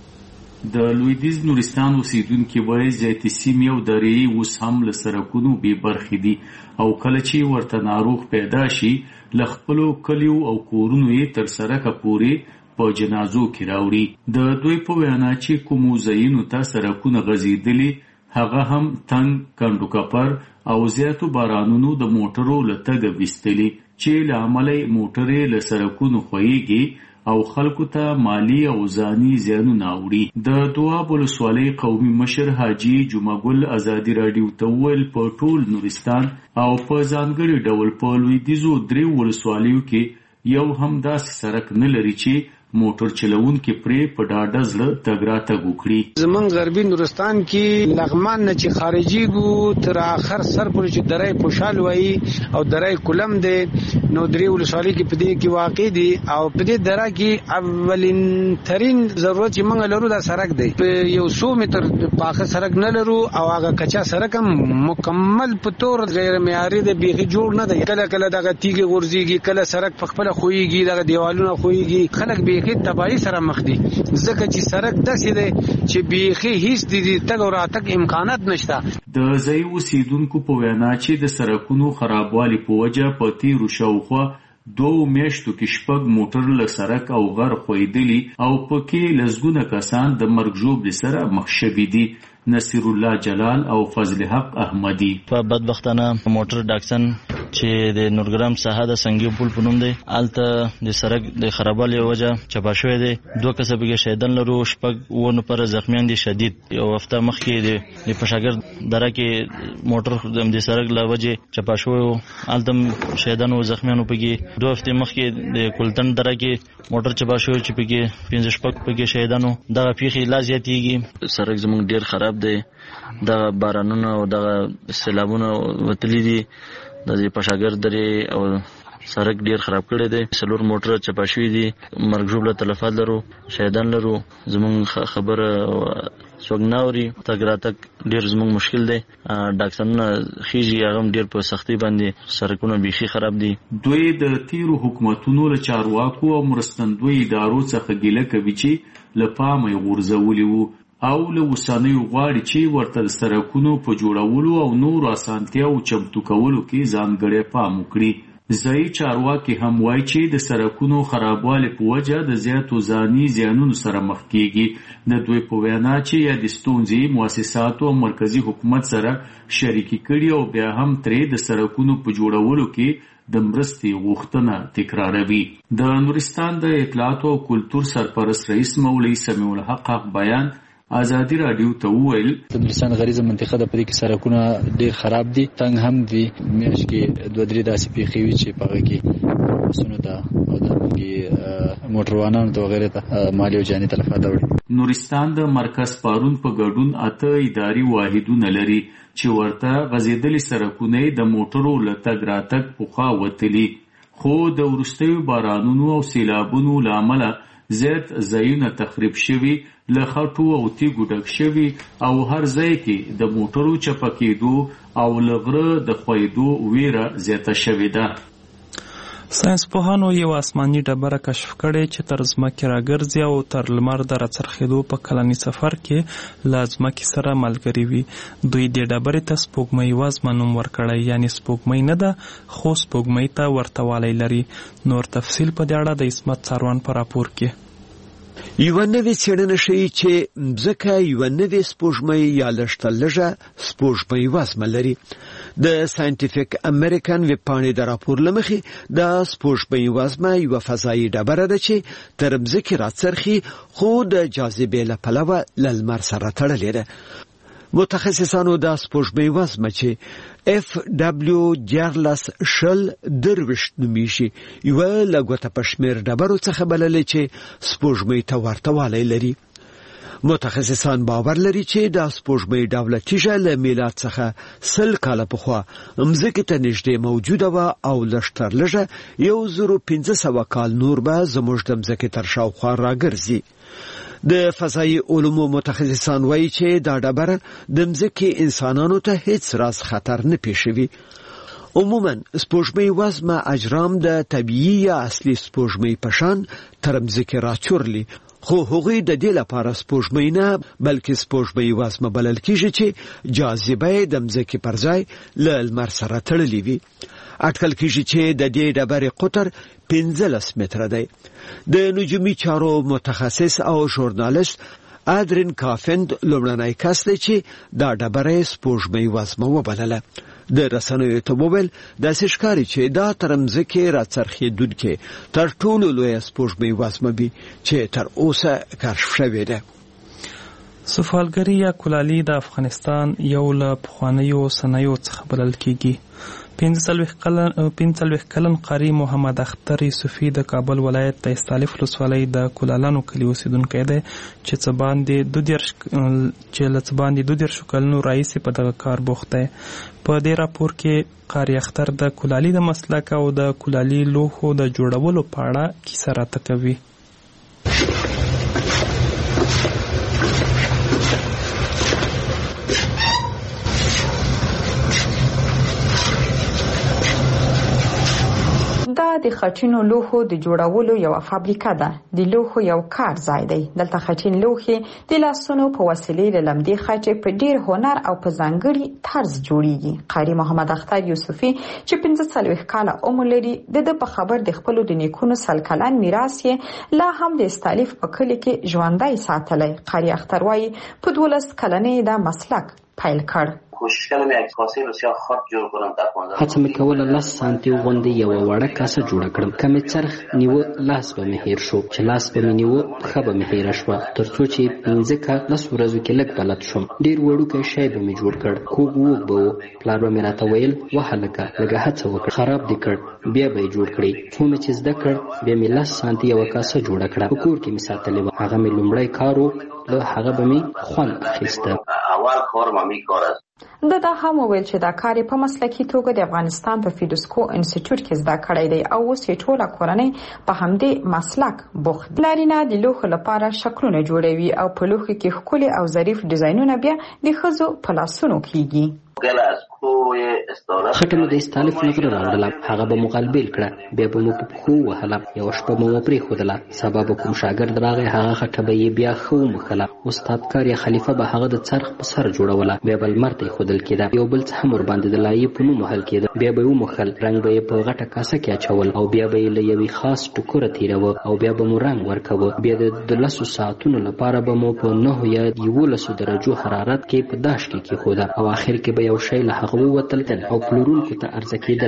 د لویدیځ نورستان اوسیدونکي وایي زیاتې سیمې او درې اوس هم له سړکونو بې برخې دي او کله چې ورته ناروغ پیدا شي له خپلو کلیو او کورونو یې تر سړکه پورې په جنازو کې راوړي. د دوی په وینا چې کومو ځایونو ته سړکونه غځېدلي هغه هم تنګ کڼو کپر او زیاتو بارانونو د موټرو له تګه ویستلي چې له امله موټرې له سړکونو خویږي او خلکو ته مالی او ځاني زیانونه اوړي. د دواب ولسوالۍ قومي مشر حاجي جمعګل ازادي راډیو ته وویل په ټول نورستان او په ځانګړي ډول په لویدیځو 3 ولسوالیو کې یو هم داسې سړک نه لري چې موټر چلوونکي پرې په ډاډه زړه تګ راتګ وکړي. زمونږ غربي نورستان کې لغمان نه چې خارجيږو تر اخر سر پورې چې درای پوشال وایي او درای کلم دی نو 3 ولسوالۍ کې په دې کې واقع دي او په دې دره کې اولین ترين ضرورت چې موږ لرو دا سړک دی. په یو 100 متر پاخه سړک نه لرو او هغه کچا سړک هم مکمل په تور غیر معیاري دی بیخي جوړ نه دی. کله کله دغه تیږي غورځيږي کله سړک په خپل خوېږي دغه دیوالونه خوېږي خلک بیخي تباہی سره مخ دي ځکه چې سړک داسې دی چې بیخي هیڅ د تګ او راتګ امکانات نشته. د ځای اوسیدونکو په وینا چې د سړکونو خرابوالي په وجه په تیرو شاوخوا 2 میاشتو کې 6 موټر له سړک او غر خویدلی او پکې لسګونه کسان د مرګ ژوبلې سره مخ شوي دي. نصیر الله جلال او فضل حق احمدی په بدبختانه موټر ډاکسن چې د نورګرام ساحه د سنگي پل په نوم دی الته د سړک د خرابوالي وجه چپا شوی دی. 2 کسه به شهیدان لرو 6 ونه پر زخمیان دي شدید. یو هفته مخکې د پشاګر دره کې موټر د سړک له وجه چپا شوی الته شهیدان او زخمیان پکې 2 هفته مخکې د کولتن دره کې موټر چپا شوی چې پکې 15 پکې شهیدانو دا پیښې لا زیاتېږي. سړک زموږ ډیر خراب دی. دا بارانونه او دا سیلابونه وتلي دي د پشاګر درې او سړک ډیر خراب کړی دی. 4 موټر چپا شوي دي. مرګ ژوبله تلفات لرو شهیدان لرو. زموږ خبره څوک نه اوري تګ راتګ ډیر زموږ مشکل دی. ډاکټرونه خېږي هغه ډیر په سختي باندې سړکونه بیخي خراب دي. دوی د تیرو حکومتونو له چارواکو او مرستندوی ادارو څخه ګیله کوي چې له پامه یې غورځولي وو او له اوسنیو غواړي چې ورته د سړکونو په جوړولو او نورو اسانتیاوو چمتو کولو کې ځانګړی پام وکړي. ځایي چارواکي هم وایي چې د سړکونو خرابوالي په وجه د زیاتو ځاني زیانونو سره مخ کېږي. د دوی په وینا چې یا د ستونزې مؤسساتو او مرکزي حکومت سره شریکي کړي او بیا هم ترې د سړکونو په جوړولو کې د مرستې غوښتنه تکراروي. د نورستان د اطلاعاتو او کلتور سرپرست رئیس مولوي سمیع الحق بیان ازادي راډیو ته وویل د نورستان غریزه منطقه د پدې کې سړکونه ډېر خراب دي تنګ هم دي. میاشت کې 2-3 داسې پیښې وي چې په هغه کې بسونو ته او د موټروانانو ته وغیره ته مالی او جاني تلفات اوړي. نورستان د مرکز پارون په ګډون 8 اداري واحدونه لري چې ورته غځېدلي سړکونه د موټرو له تګ راتګ پخوا وتلي خو د وروستیو بارانونو او سیلابونو له امله زیات ځایونه تخریب شوي له خټو او تیږو ډک شوي او هر ځای کې د موټرو چپه کېدو او له غره د خویدو ویره زیاته شوې ده. ساينس پوهانو یو آسماني ډبره کشف کړې چې تر ځمکې راګرځي او تر لمر د راڅرخېدو په کلني سفر کې له ځمکې سره ملګري وي. دوی دې ډبرې ته سپوږمۍ وزمه نوم ورکړی، یعنې سپوږمۍ نه ده خو سپوږمۍ ته ورته والی لري. نور تفصیل په دې اړه د عصمت څاروان په راپور کې. یوه نوې څېړنه ښیي چې مځکه یوه نوې سپوږمۍ یا لږ تر لږه سپوږمۍ وزمه لري. د ساینټیفیک امریکن ویبپاڼې د راپور له مخې د سپوږمۍ وزمه یوه فضایي ډبره ده چې تر مځکې راڅرخي خو د جاذبې له پلوه له لمر سره تړلې ده. متخصصانو د سپوږمۍ وزمه چې FW14 نومیږي یوه له ګوته په شمېر ډبرو څخه بللې چې سپوږمۍ ته ورته والی لري. متخصصان باور لري چې د سپوږمۍ ډوله تیږه له میلاد څخه 100 کاله پخوا مځکې ته نږدې موجوده وه او لږ تر لږه 1500 کال نور به زموږ د مځکې تر شاوخوا راګرځي. د فضایي علومو متخصصان وایي چې دا ډبره د مځکې انسانانو ته هیڅ راز خطر نه پیښوي. عموما سپوږمۍ وزمه اجرام د طبیعي یا اصلي سپوږمۍ په شان تر مځکې راچورلي، خو هغوی د دې لپاره سپوږمۍ نه بلکې سپوږمۍ وزمه بلل کیږي چې جاذبه یې د مځکې پر ځای له لمر سره تړلې وي. اټکل کیږي چې د دې ډبرې قطر 15 متره دی. د نجومي چارو متخصص او ژورنالیست ادرین کافند لومړنی کس دی چې دا ډبره سپوږمۍ وزمه وبلله. د رسنیو ته وویل داسې ښکاري چې دا تر مځکې راڅرخېدونکې تر ټولو لویه سپوږمۍ وزمه وي چې تر اوسه کشف شوې ده. سفالګري یا کلالي د افغانستان یو له پخوانیو صنایعو څخه بلل کیږي. 45 کلن قاری محمد اختر یوسفي د کابل ولایت د استالف ولسوالۍ د کلالانو کلي اوسیدونکی دی چې څه باندې 12 کلونو راهیسې په دغه کار بوخت دی. په دې راپور کې قاری اختر د کلالي د مسلک او د کلالي لوښو د جوړولو په اړه کیسه راته کوي. د خټینو لوښو د جوړولو یو فابریکه ده. د لوښو یو کار ځای دی. دلته خټین لوښي د لاسونو په وسیلې له لمدې خټې په ډیر هنر او په ځانګړي طرز جوړیږي. قاری محمد اختر یوسفي چې 45 کاله عمر لري د په خبر د خپل د نیکونو 100 کلن میراث یې لا هم د استالف په کلي کې ژوندۍ ساتلی. قاری اختر وایي په 12 کلنۍ دا مسلک پیل کړ. کوشش کردم یک کاسه بسیار خرد جور کنم در 15 هڅه مې کوله 10 سانتي غوندې یو وړه کاسه جوړه کړم. کمې څرخ نیوه لاس به مې هیر شو، چې لاس به مې نیوه پښه به مې هیره شوه، تر څو چې 15 ورځو کې لږ بلد شوم. ډیر وړوکی شی به مې جوړ کړ، کوږ ووږ به و. پلار به مې راته ویل وهلکه لږه هڅه وکړه، خراب دې کړ بیا به یې جوړ کړې. څو مې چې زده کړ بیا مې 10 سانتي یوه کاسه جوړه کړه. په کور کې مې ساتلې وه. هغه مې لومړی کار و، له هغه به مې خوند اخیسته. اول کار مامی کار است. دا هم وویل چې دا کار په مسلکي توګه د افغانستان په فیډوسکو انسټیټیوټ کې زده کړی دی او اوس یې ټوله کورنۍ په همدې مسلک بوخت. لارینه د لوښو لپاره شکلونه جوړوي او په لوښو کې ښکلي او ظریف ډیزاینونه بیا د ښځو په لاسونو کیږي. خټه مو د استالف نه غره راوړله، هغه به مو غلبیل کړه، بیا به مو په پښو وهله، یوه شپه به مو پرېښودله. سبا به کوم شاګرد راغی، هغه خټه به یې بیا ښه وموښله. استاد کار یا خلیفه به هغه د څرخ په سر جوړوله، بیا به لمر ته ایښودل کېده. یو بل څه هم ورباندې د لایې په نوم وهل کېده، بیا به یې وموښل، رنګ به یې په غټه کاسه کې اچول او بیا به یې له یوې خاص ټوکره تېروه او بیا به مو رنګ ورکوه. بیا د 10 ساعتونو لپاره به مو په 9 یا 11 درجو حرارت کې په داش کې کېښوده او آخر کې به یو شی له هغه ووتل او پلورونکو ته عرضه کېدل.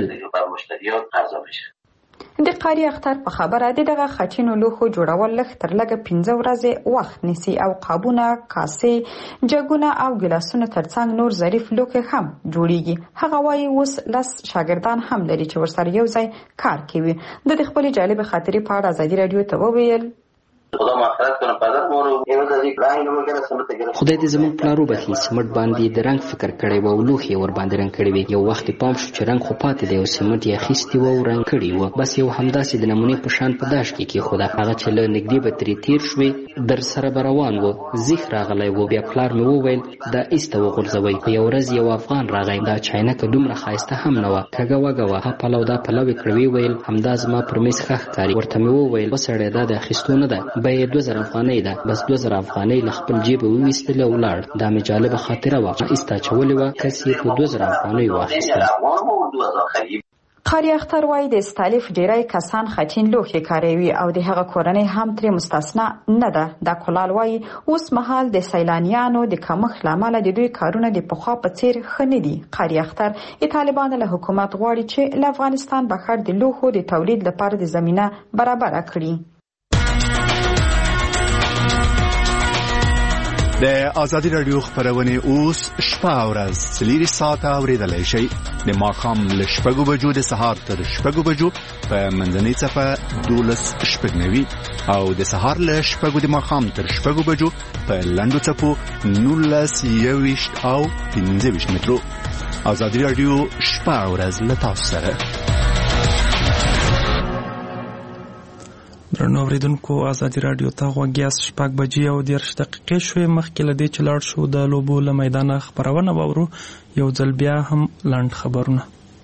د قاری اختر په خبره دغه خټینو لوښو جوړول لږ تر لږه 15 ورځې وخت نیسي او قابونه، کاسې، جګونه او ګلاسونه ترڅنګ نور ظریف لوښي هم جوړیږي. هغه وایي اوس 10 شاګردان هم لري چې ورسره یو ځای کار کوي. د خپل جالب خاطرې په اړه ازادي رادیو ته وویل خدای دې زموږ پلار وبخي، سمټ باندې د رنګ فکر کړی و او لوښي ور باندې رنګ کړی وي. یو وخت پام شو چې رنګ خو پاتې دی او سمټ یې اخیستی و او رنګ کړی و. بس یو همداسې د نمونې په شان په داش کې کېښوده. هغه چې له نږدې به ترې تېر شوې در سره به روان و، زیخ راغلی و. بیا پلار مې وویل دا ایسته وغورځوئ. په یو ورځ یو افغان راغی، دا چاینکه دومره ښایسته هم نه وه، کږه وږه وه. ها پلو دا پلو یې کړ. ویې ویل همدا زما پر میز ښه ښکاري. ورته مې وویل وسړی دا د اخیستو نه ده، بیه یې 2000 افغانۍ ده. بس 2000 افغانۍ له خپل جیبه وویستلې او ولاړ. دا مې جالبه خاطره وه. ایسته اچولې وه، کس یې په 2000 افغانۍ واخیسته. قاری اختر وایي د استالف ډیری کسان خټین لوښي کاروي او د هغه کورنۍ هم ترې مستثنا نه ده. دا کولال وایي اوس مهال د سیلانیانو د کمښت له امله د دوی کارونه د پخوا په څیر ښه نه دي. قاری اختر طالبانو له حکومت غواړي چې له افغانستان بهر د لوښو د تولید لپاره د زمینه برابره کړي. د ازادي رادیو خبرونه اوس شپه او ورځ 4 ساعته اوریدلای شئ. د ماښام له 6 بجو د سهار تر 6 بجو په منځنۍ صفه 12:09 او د سهار له 6 د ماښام تر 6 بجو په لنډو صفو 19:20 او 15 مترو. ازادي رادیو شپه او ورځ له تاسو سره. درنو اوریدونکو، ازادي رادیو ته غوږیاست. 6 بجې او 10 دقیقې شوې. مخکې له دې چې لاړ شو د لوبو له میدانه خبرونه واورو، یو ځل بیا هم لنډ خبرونه.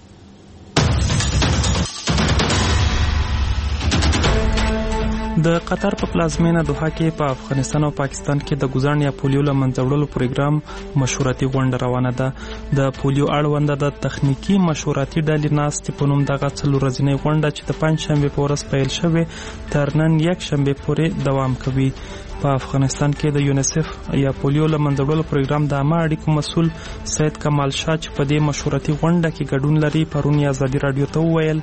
د قطر په پلازمینه دوحه کې په افغانستان او پاکستان کې د ګوزڼ یا پولیو له منځه وړلو پروګرام مشورتي غونډه روانه ده. د پولیو اړونده د تخنیکی مشورتي ډلې ناستې په نوم دغه 4 ورځنۍ غونډه چې د پنجشنبه په ورځ پیل شوې تر نن یکشنبه پورې دوام کوي. په افغانستان کې د یونیسف یا پولیو له منځه وړلو پروګرام د عامه اړیکو مسؤل سید کمال شاه چې په دې مشورتي غونډه کې ګډون لري پرون ازادي رادیو ته وویل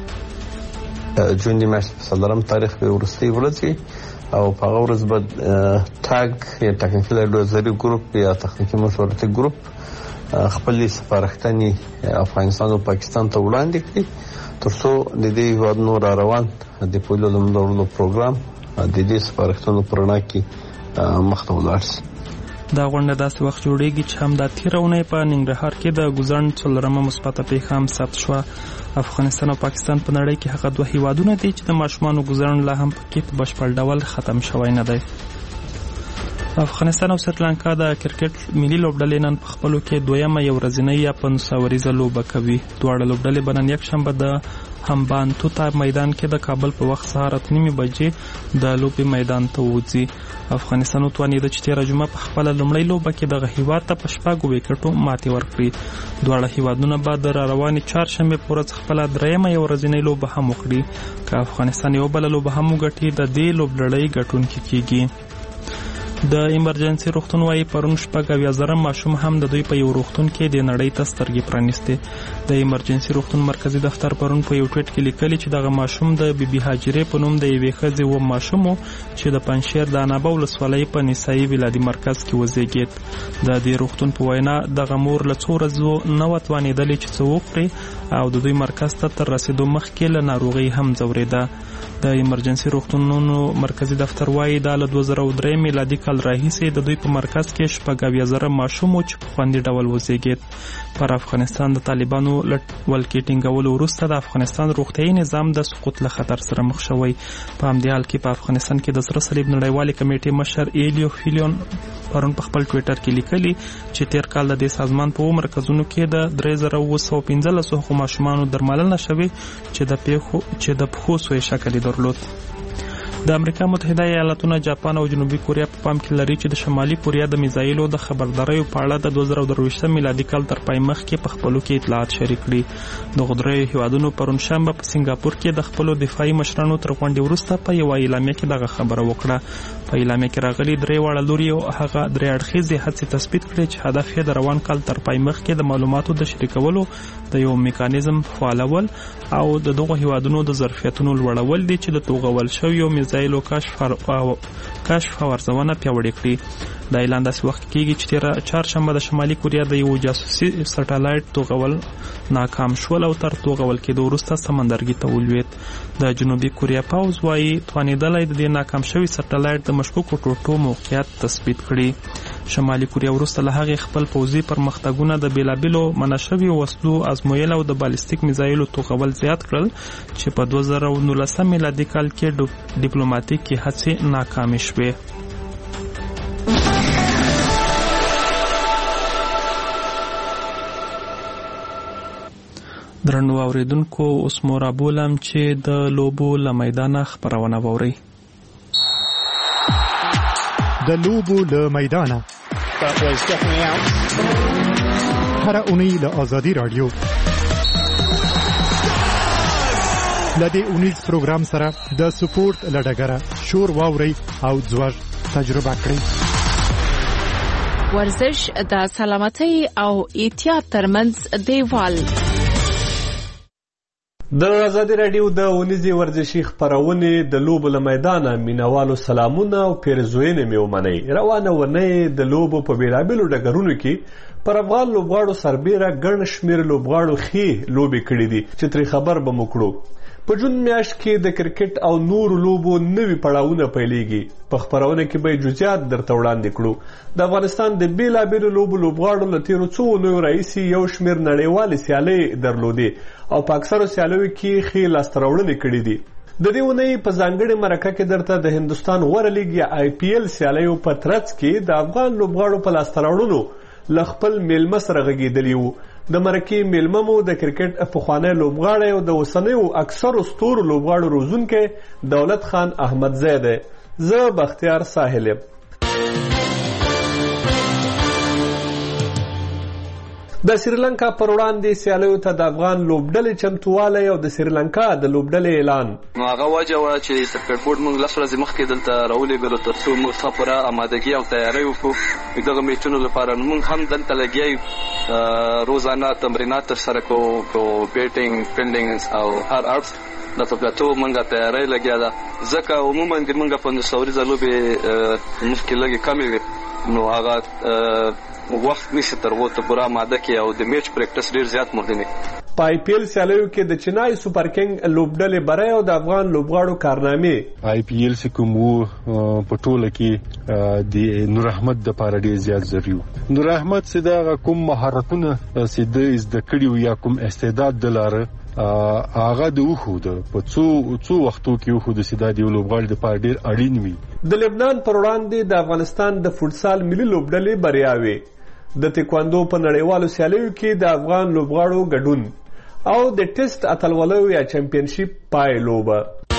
جون د میاشتې په 4 تاریخ به ورستي ورځي او په هغه ورځ به ټاګ یا ټکنیکل اډوایزري ګروپ یا تخنیکی مشورتي ګروپ خپل سپارښتنې افغانستان او پاکستان ته وړاندې کړي ترڅو د دې هیوادونو را روان د پولیو د منځه پروګرام د دې سپارښتنو پر وړاندې کې مخته ولاړ شي. دا غونډه داسې وخت جوړیږي چې هم د تیرونې په ننګرهار کې د ګوزڼ 4مه مثبته پیښه هم ثبت شوه. افغانستان او پاکستان په نړۍ کې هغه دوه هیوادونه دي چې د ماشومانو ګوزڼ لا هم پکې په بشپړ ډول ختم شوی نه دی. افغانستان او سریلانکا د کرکټ ملي لوبډلې نن په خپلو کې دویمه یو ورځنۍ یا 500 وریزه لوبه کوي. دواړه لوبډلې به نن یکشنبه د همبانتوتا میدان کې د کابل په وخت سهار 8:30 بجې د لوبې میدان ته وځي. افغانستان توانیده چې تیره جمعه په خپل لومړی لوبه کې د هیواد ته په 6 وکټو ماتې ورکړي. دواړه هیوادونه به د روانې چهارشنبه په ورځ خپل درېمه یو ورځنۍ لوبه هم وکړي. که افغانستان یو بل لوبه هم وګټي د دې لوبډلې ګټونکي کیږي. د ایمرجنسي روغتون وايي پرون 90,000 ماشوم هم د دوی په یو روغتون کې د نړۍ ته سترګې پرانیستې. د ایمرجنسي روغتون مرکزی دفتر پرون په یو ټویټ کې لیکلي چې دغه ماشوم د بیبي هاجرې په نوم د یوې ښځې و ماشوم چې د پنجشیر د انابه ولسوالۍ په نسایي ولادي مرکز کې وزیږید. د دې روغتون په وینا دغه مور له څو ورځو نه وتوانېدلې چې څه وخوري او د دوی مرکز ته تر رسیدو مخکې له ناروغۍ هم ځورېده. د ایمرجنسي روغتونونو مرکزی دفتر وايي دا له 2003 میلادي کال راهیسې د دوی په مرکز کې 90,000 ماشوم چې په خوندي ډول وزیږید. پر افغانستان د طالبانو ولکې ټینګولو وروسته د افغانستان روغتیايي نظام د سقوط له خطر سره مخ شوی. په همدې حال کې په افغانستان کې د سره صلیب نړیوالې کمیټې مشر ایلیو فیلیون پرون په خپل ټویټر کې لیکلي چې تیر کال د دې سازمان په مرکزونو کې د 3915 ماشومانو درملنه شوې چې د پښو سوی شکل درلود. د امریکا متحده ایالاتونو، جاپان او جنوبي کوریا په پام کې لري چې د شمالي کوریا د میزایلو د خبرداریو په اړه د 2023 میلادي کال تر پای مخکې په خپلو کې اطلاعات شریک کړي. د غدریو هیوادونو پرون شنبه په سنگاپور کې د خپلو دفاعي مشرانو تر غونډې وروسته په یو اعلامیه کې دغه خبره وکړه. په اعلامیه کې راغلي درې واړه لوري او هغه درې اړخیزې هڅې تثبیت کړي چې هدف یې د روان کال تر پای مخکې د معلوماتو د شریکولو د یو میکانیزم فعالول او د دغه هیوادونو د ظرفیتونو لوړول دي چې د توغول شویو میزایلو کشف او ارزونه پیاوړې کړي. دا اعلان داسې وخت کېږي چې تېره چهارشنبه د شمالي کوریا د یو جاسوسي سټلایټ توغول ناکام شول او تر توغول کېدو وروسته سمندرګي ته ولوېد. د جنوبي کوریا پوځ وايي توانېدلی د دې ناکام شوي سټلایټ د مشکوکو ټوټو موقعیت تثبیت کړي. شمالي کوریا وروسته له هغې خپل پوځي پرمختګونه د بېلابېلو منع شویو وسلو ازمویل او د بالستیک میزایلو توغول زیات کړل چې په 2019 میلادي کال کې ډیپلوماتیکي هڅې ناکامې شوې. درنو اوریدونکو اوس مو رابولم چې د لوبو له میدانه خپرونه واورئ. د لوبو له میدانه هر اونۍ له آزادي رادیو لدې اونیز پروګرام سره د سپورت لډګره شور واورئ او ځوږ تجربه کړئ. ورزش د سلامتۍ او احتیاط ترمنځ دیوال. د آزادي رادیو د اونیزي ورزشي خپرونې د لوبو له میدانه مینوالو سلامونه او پیرزوینې مې ومنئ. روانه ونې د لوبو په بېلابېلو ډګرونو کې پر افغان لوبغاړو سربیره ګڼ شمېر لوبغاړو ښې لوبې کړې دي چې ترې خبر به مو کړو. په جون میاشت کې د کرکټ او نورو لوبو نوي پړاوونه پیلېږي. په خپرونه کې به جزئیات درته وړاندې کړو. د افغانستان د بېلابېلو لوبو لوبغاړو له تېرو څو اونیو راهیسې یو شمېر نړیوالې سیالۍ درلودې او په اکثرو سیالیو کې ښې لاسته راوړنې کړې دي. د دې اونۍ په ځانګړې مرکه کې درته د هندوستان غوره لیګ یا IPL سیالیو په ترڅ کې د افغان لوبغاړو په لاسته راوړنو له خپل میلمه سره غږېدلي وو. د مرکې میلمه مو د کرکټ پخوانی لوبغاړی او د اوسنیو اکثرو ستورو لوبغاړو روزونکی دولت خان احمدزی دی. زه بختیار ساحل یم. د سریلانکا پر وړاندې سیالیو ته د افغان لوبډلې چمتووالی او د سریلانکا د لوبډلې اعلان. نو هغه وجه وه چې سرکټ بورډ موږ 10 ورځې مخکې دلته راولېږلو تر څو موږ ښه پوره امادګي او تیاری وکړو دغه میچونو لپاره. نو موږ هم دلته لګیا یو روزانه تمرینات ترسره کوو په بیټینګ فیلډینګ او هر اړخ د پلاتو موږ تیاری لګیا ده. ځکه عموما د موږ 15 ورځې لوبې مخکې لږې کمې وي نو هغه وخت نشي تر وته پوره ماده کې او د میچ پریکټس ډیر زیات مهم دی. په IPL سیالیو کې د چنای سوپر کینګ لوبډلې بری او د افغان لوبغاړو کارنامې. IPL چې کوم په ټوله کې د نور احمد د پاره ډیر زیات ضروري وو. نور احمد چې دا کوم مهارتونه چې د زده کړي یا کوم استعداد دلاره هغه د وخود په څو وختو کې وخود چې دا د لوبغاړي د پاره ډیر اړین وي. د لبنان پر وړاندې د افغانستان د فوټسال ملي لوبډلې بریاوي. د تکواندو په نړیوالو سیالیو کې د افغان لوبغاړو ګډون او د ټیسټ اتلولو یا چمپیونشپ پای لوبه.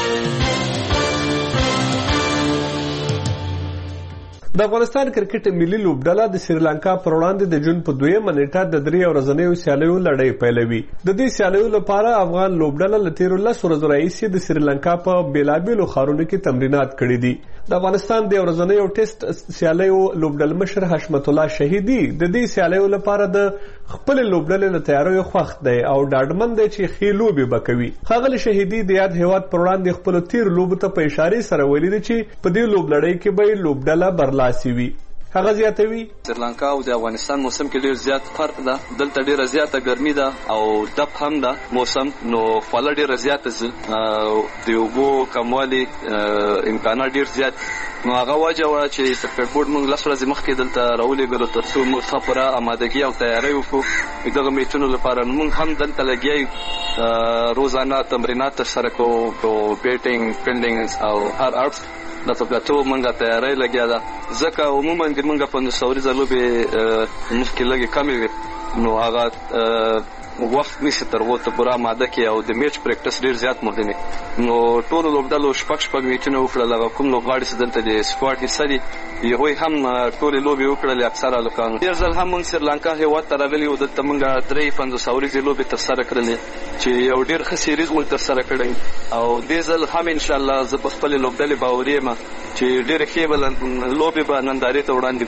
د افغانستان کرکټ ملي لوبډله د سریلانکا پر وړاندې د جون په 2 نیټه د 3 ورځنیو سیالیو لړۍ پیلوي. د دې سیالیو لپاره افغان لوبډله له تیرو 10 ورځو راهیسې د سریلانکا په بیلابېلو ښارونو کې تمرینات کړي دي. د افغانستان د ورځنیو ټیسټ سیالیو لوبډل مشر حشمت الله شهیدي د دې سیالیو لپاره د خپل لوبډلې له تیاریو خوښ دی او ډاډمن دی چې ښې لوبې به کوي. ښاغلي شهیدي د یاد هیواد پر وړاندې خپلو تیرو لوبو ته په اشارې سره ویلي دي چې په دې لوبلړۍ کې به لوبډله برلاسي وي. هغه زیاتوي سریلانکا او د افغانستان موسم کې ډیر زیات فرق ده. دلته ډیره زیاته ګرمي ده او دب هم ده موسم نو فاله ډیره زیاته د اوبو کموالی امکانات ډیر زیات. نو هغه وجه وه چې سرکټ بورډ موږ 10 ورځې مخکې دلته راولېږلو تر څو موږ ښه پوره امادګي او تیاری وکړو دغه میچونو لپاره. نو موږ هم دلته لګیا یو روزانه تمرینات ترسره کوو په بیټینګ فیلډینګ او هر اړخ د پلاتو موږ تیاری لګیا ده. ځکه عموما د موږ 15 ورځې لوبې مخکې لږې کمې وي نو هغه وخت نشي تر وته پوره ماده کې او د میچ پریکټس ډیر زیات مهم دی. نو ټولو لوبډلو شپږ میچونه وکړل. هغه کوم لوبغاړي چې دلته د سکواډ حصه دي هغوی هم ټولې لوبې وکړلې اکثره هلکانو. ډېر ځل هم موږ سریلانکا هېواد ته راغلي وو. دلته موږ 15 ورځې لوبې ترسره کړلې چې یو ډېر ښه سیریز مو ترسره کړی او دې ځل هم انشاءالله زه په خپلې لوبډلې باوري یم چې ډېرې ښې به لوبې به نندارې ته وړاندې کړو.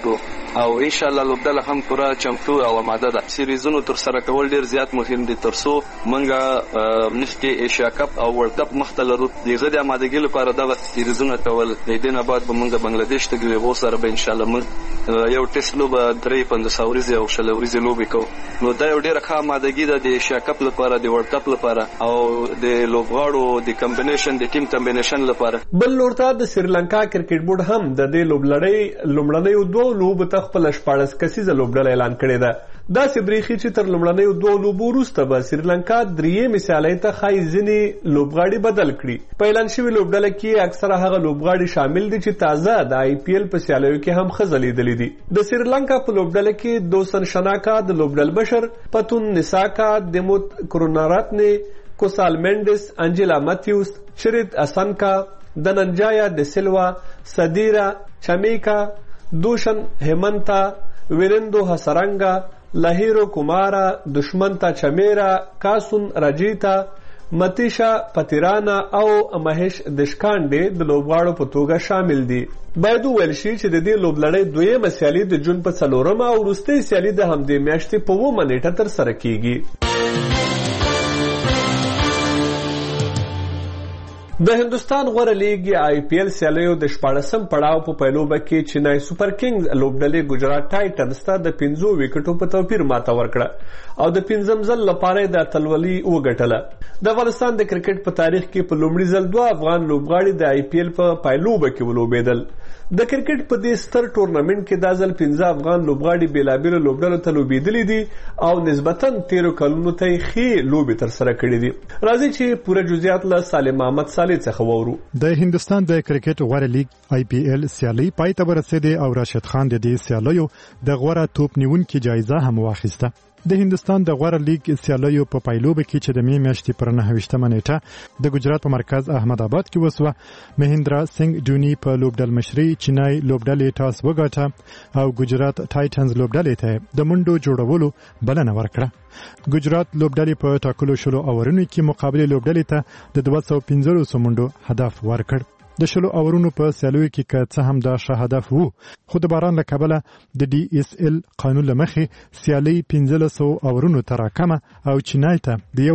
او ان شاء الله لوبډله هم پوره چمتو او آماده ده. سیریزونو تر سره کول ډیر زیات مهم دي ترڅو منګه نشته ایشیا کپ او ورلد کپ مختلرو دغه د آمادګۍ لپاره دغه سیریزونه کول د دې نه بعد به موږ بنگلاديش ته ګورو سره به ان شاء الله موږ یو ټیسټ لوب 3-5 ورځې او شلوريزه لوب کوو. نو دا یو ډیره ښه آمادګي ده د ایشیا کپ لپاره د ورلد کپ لپاره او د لوبغاړو د کمبینیشن د ټیم کمبینیشن لپاره. بل لورته د سریلانکا کرکټ بورډ هم د دې لوبلړۍ لومړنۍ دوه لوب ته خپل 14 کسیزه لوبډله اعلان کړې ده. دا سبریخي چې تر لومړنۍ دوه لوبو وروسته به سریلانکا درې مثالي ته خای ځینې لوبغاړي بدل کړي. په اعلان شوی لوبډله کې اکثره هغه لوبغاړي شامل دي چې تازه د آی پی ایل په سیالیو کې هم خزلیدلې دي. د سریلانکا په لوبډله کې دوسن شناکا د لوبډل بشر، پتون نساکا، دیموت کروناراتنی، کوسال مینډس، انجلا ماتیوس، شریت اسانکا، دننجایا د سلوا، صدیرا چمیکا، دوشن هیمنتا، ویرندو حسرنگا، لاهیرو کومارا، دشمنتا چمیرا، کاسون راجیتا، متیشا پتیرانا او مهیش دشکانډې د لوبغاړو په توګه شامل دي. باید وویل شي چې د دې لوبلړۍ دویمه سیالي د جون په 4 او وروستۍ سیالي د همدې میاشتې په 9 نیټه ترسره کیږي. د هندستان غوره لیګ آی پی ایل سیالیو د 14م پړاو په پیلوبه کې چنای سوپر کینګز لوبډلې ګجرات ټایټنز ته د 15 وکټو په توپیر ماته ورکړه او د 15م ځل لپاره د اتلولي وګټله. د افغانستان د کرکټ په تاریخ کې په لومړي ځل 2 افغان لوبغاړي د آی پی ایل په پیلوبه کې ولوبېدل. د کرکټ په دې ستر ټورنمنت کې دا ځل 15 افغان لوبغاړي بیلابېلو لوبډلو ته لوبېدلي دي او نسبتاً 13 کلونو ته ښې لوبې ترسره کړې دي. راځئ چې پوره جزئیات له سالم احمد صالح څخه وورو. د هندستان د کرکټ غوره لیګ آی پی ایل سیالي پای ته ورسېده او راشد خان د دې سیالیو د غوره توپ نیونکي جایزه هم واخیسته. د هندستان د غوره لیګ سیالیو په پایلوبه کې چې د می میاشتې پر 9 نیټه د ګجرات په مرکز احمد آباد کې وسوه، مهندرا سنگ ډونی په لوبډل مشري چنای لوبډلې ټاس وګټه او ګجرات ټایټنز لوبډلې ته د منډو جوړولو بلنه ورکړه. ګجرات لوبډلې په ټاکلو شلو اورونو کې مقابله لوبډلې ته د 215 منډو هدف ورکړ. د شلو اورونو په سیالیو کې که څه هم دا ښه هدف وو، خو د باران له کبله د ډي اس ال قانون له مخې سیالي 1500 اورونو ته راکمه او چنای ته د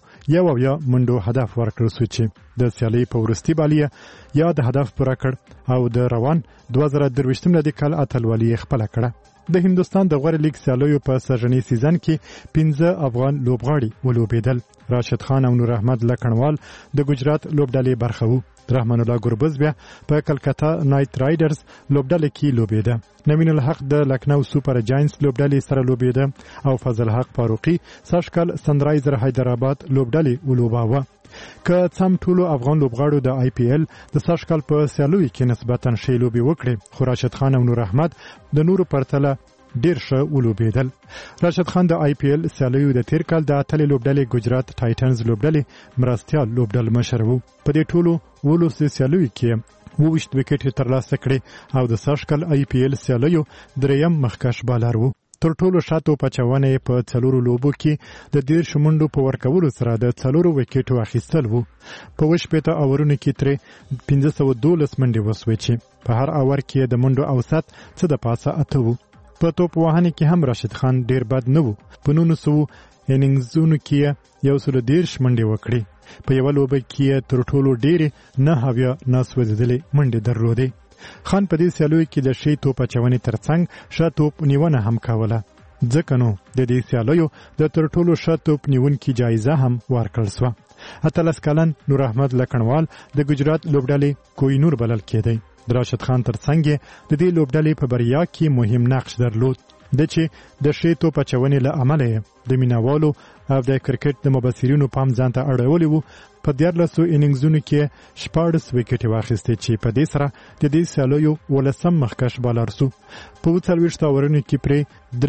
101 منډو هدف ورکړل شو چې د سیالي په وروستي بالیه یا د هدف پوره کړ او د روان 2023 د کال اتلولي خپل کړه. د هندستان د غوره لیګ سیالیو په سرجنی سیزن کې 15 افغان لوبغاړي ولوبېدل. راشد خان او نور احمد لکنوال د ګجرات لوبډلې برخه وو. رحمان الله ګربز بیا په کلکتا نایټ رایډرز لوبډلې کې لوبېده. نوین الحق د لکنو سوپر جاینټس لوبډلې سره لوبېده او فضل حق فاروقي ساشکل سنرایزر حیدرآباد لوبډلې ولوباوه. که څم ټولو افغان لوبغاړو د آی پی ایل د ساشکل په سیالوي کې نسبتاً ښې لوبې وکړې، خو راشد خان او نور احمد د نورو پرتله ډیر ښه ولوبېدل. راشد خان د آی پی ایل سیالیو د تیر کال د اتلې لوبډلې ګجرات ټایټنز لوبډلې مرستیال لوبډل مشر وو. په دې ټولو ولوس سیالیو کې 22 وکټې ترلاسه کړې او د ساشکل آی پی ایل سیالیو دریم مخکښ بالر وو. تر ټولو شاتو پچونه په 4 لوبو کې د 10 منډو په ورکولو سره د 4 وکټو اخیستل وو. په 15 اورونو کې تر 512 منډې وسوي چې په هر اور کې د منډو اوسط څه د پاسه اته وو. په توپ وهنه کې هم راشد خان ډیر بد نه وو. په 900 اننګزونو کې 110 منډې وکړې. په یو لوبه کې تر ټولو ډېرې 9 ناسوځېدلې منډې درلودې. خان په دې سیالیو کې د شی توپ اچونې ترڅنګ ښه توپ نیونه هم کوله. ځکه نو د دې سیالیو د تر ټولو ښه توپ نیونکي جایزه هم ورکړل شوه. 18 کلن نور احمد لکنوال د ګجرات لوبډلې کوهینور بلل کېدی. د راشد خان ترڅنګ د دې لوبډلې په بریا کې مهم نقش درلود. د چې د شی توپ اچونې له امله د مینوالو او د کرکټ د مبصرینو پام ځان ته اړولی وو. په 14 اننګزونو کې 14 وکټې واخیستې چې په دې سره د دې سیالیو ولسم مخکښ بالر سو. په 40 اورونو کې پرې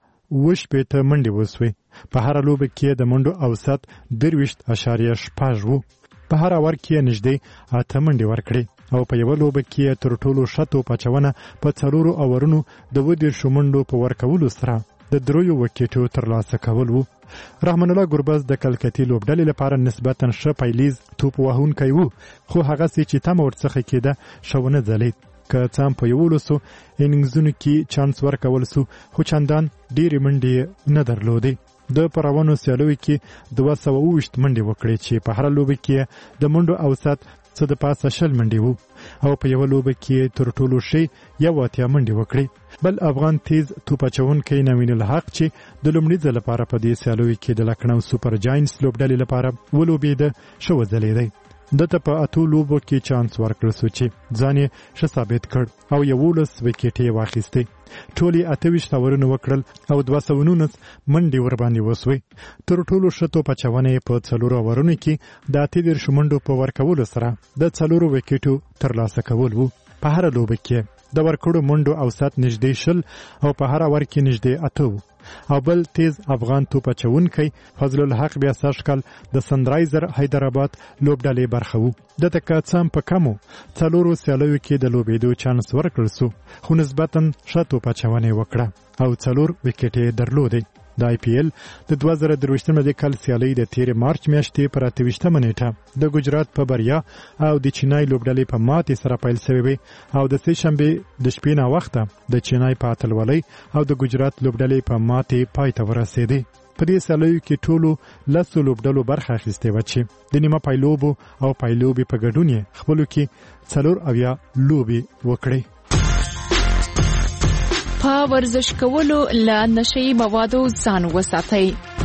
380 منډې وسوې. په هر لوبه کې د منډو اوسط 23.6 وو. په هر اور کې نږدې 8 منډې ورکړې او په یو لوبه کې تر ټولو شاتو پچونه په 4 اورونو د 20 منډو په ورکولو سره د 3 وکټو ترلاسه کول وو. رحمان الله ګربز د کلکتي لوبډلې لپاره نسبتاً ښه پایلیز توپ وهونکی وو، خو هغه چې تم ورڅخه کېده شونه ځلید. که څه هم په 11 اننګزونو کې چانس ورکول سو خو چندان ډېرې منډې نه درلودې. د په روانو سیالیو کې 220 منډې وکړې چې په هره لوبه کې د منډو اوسط څه د پاسه 60 منډې وو او په یو لوبه کې تر ټولو ښه 81 منډې وکړې. بل افغان تیز توپ اچونکی نوین الحق چې د لومړي ځل لپاره په دې سیالیو کې د لکھنؤ سوپر جاینټس لوبډلې لپاره ولوبېده شو ځلېدی. دته په 8 لوبو کې چانس ورکړل سو چې ځان یې ښه ثابت کړ او 11 وکټې واخیستې. ټولي 28 تاورونه وکړل او 219 منډې ور باندې وسوي. تر ټولو ښه توپ اچونې په 4 اورونو کې د 30 منډو په ورکولو سره د 4 وکټو ترلاسه کول وو. په هر لوبه کې د ورکړو منډو اوسط نږدې 60 او په هر اور کې نږدې 8 او بل تیز افغان توپ اچونکی فضل الحق بیا ساشکل د سنرایزر حیدرآباد لوبډلې برخه وو. د تکاڅم په کمو 4 سیالیو کې د لوبېدو چانس ورکړل سو خو نسبتاً ښه توپ اچونې وکړه او 4 وکټې درلودې. د آی پی ایل د 2023 کال سیالۍ د 13 مارچ میاشتې پر 28 نیټه د ګجرات په بریا او د چینای لوبډلې په ماتې سره پیل شوې او د سه شنبه د شپې نه وخته د چینای په اتلولۍ او د ګجرات لوبډلې په ماتې پای ته ورسېدې. په دې سیالیو کې ټولو 10 لوبډلو برخه اخیستې و چې د نیمه پایلوبو او پایلوبي په ګډون یې خپلو کې 4 لوبي وکړې. په ورزش کولو له نشي موادو ځان وساتئ.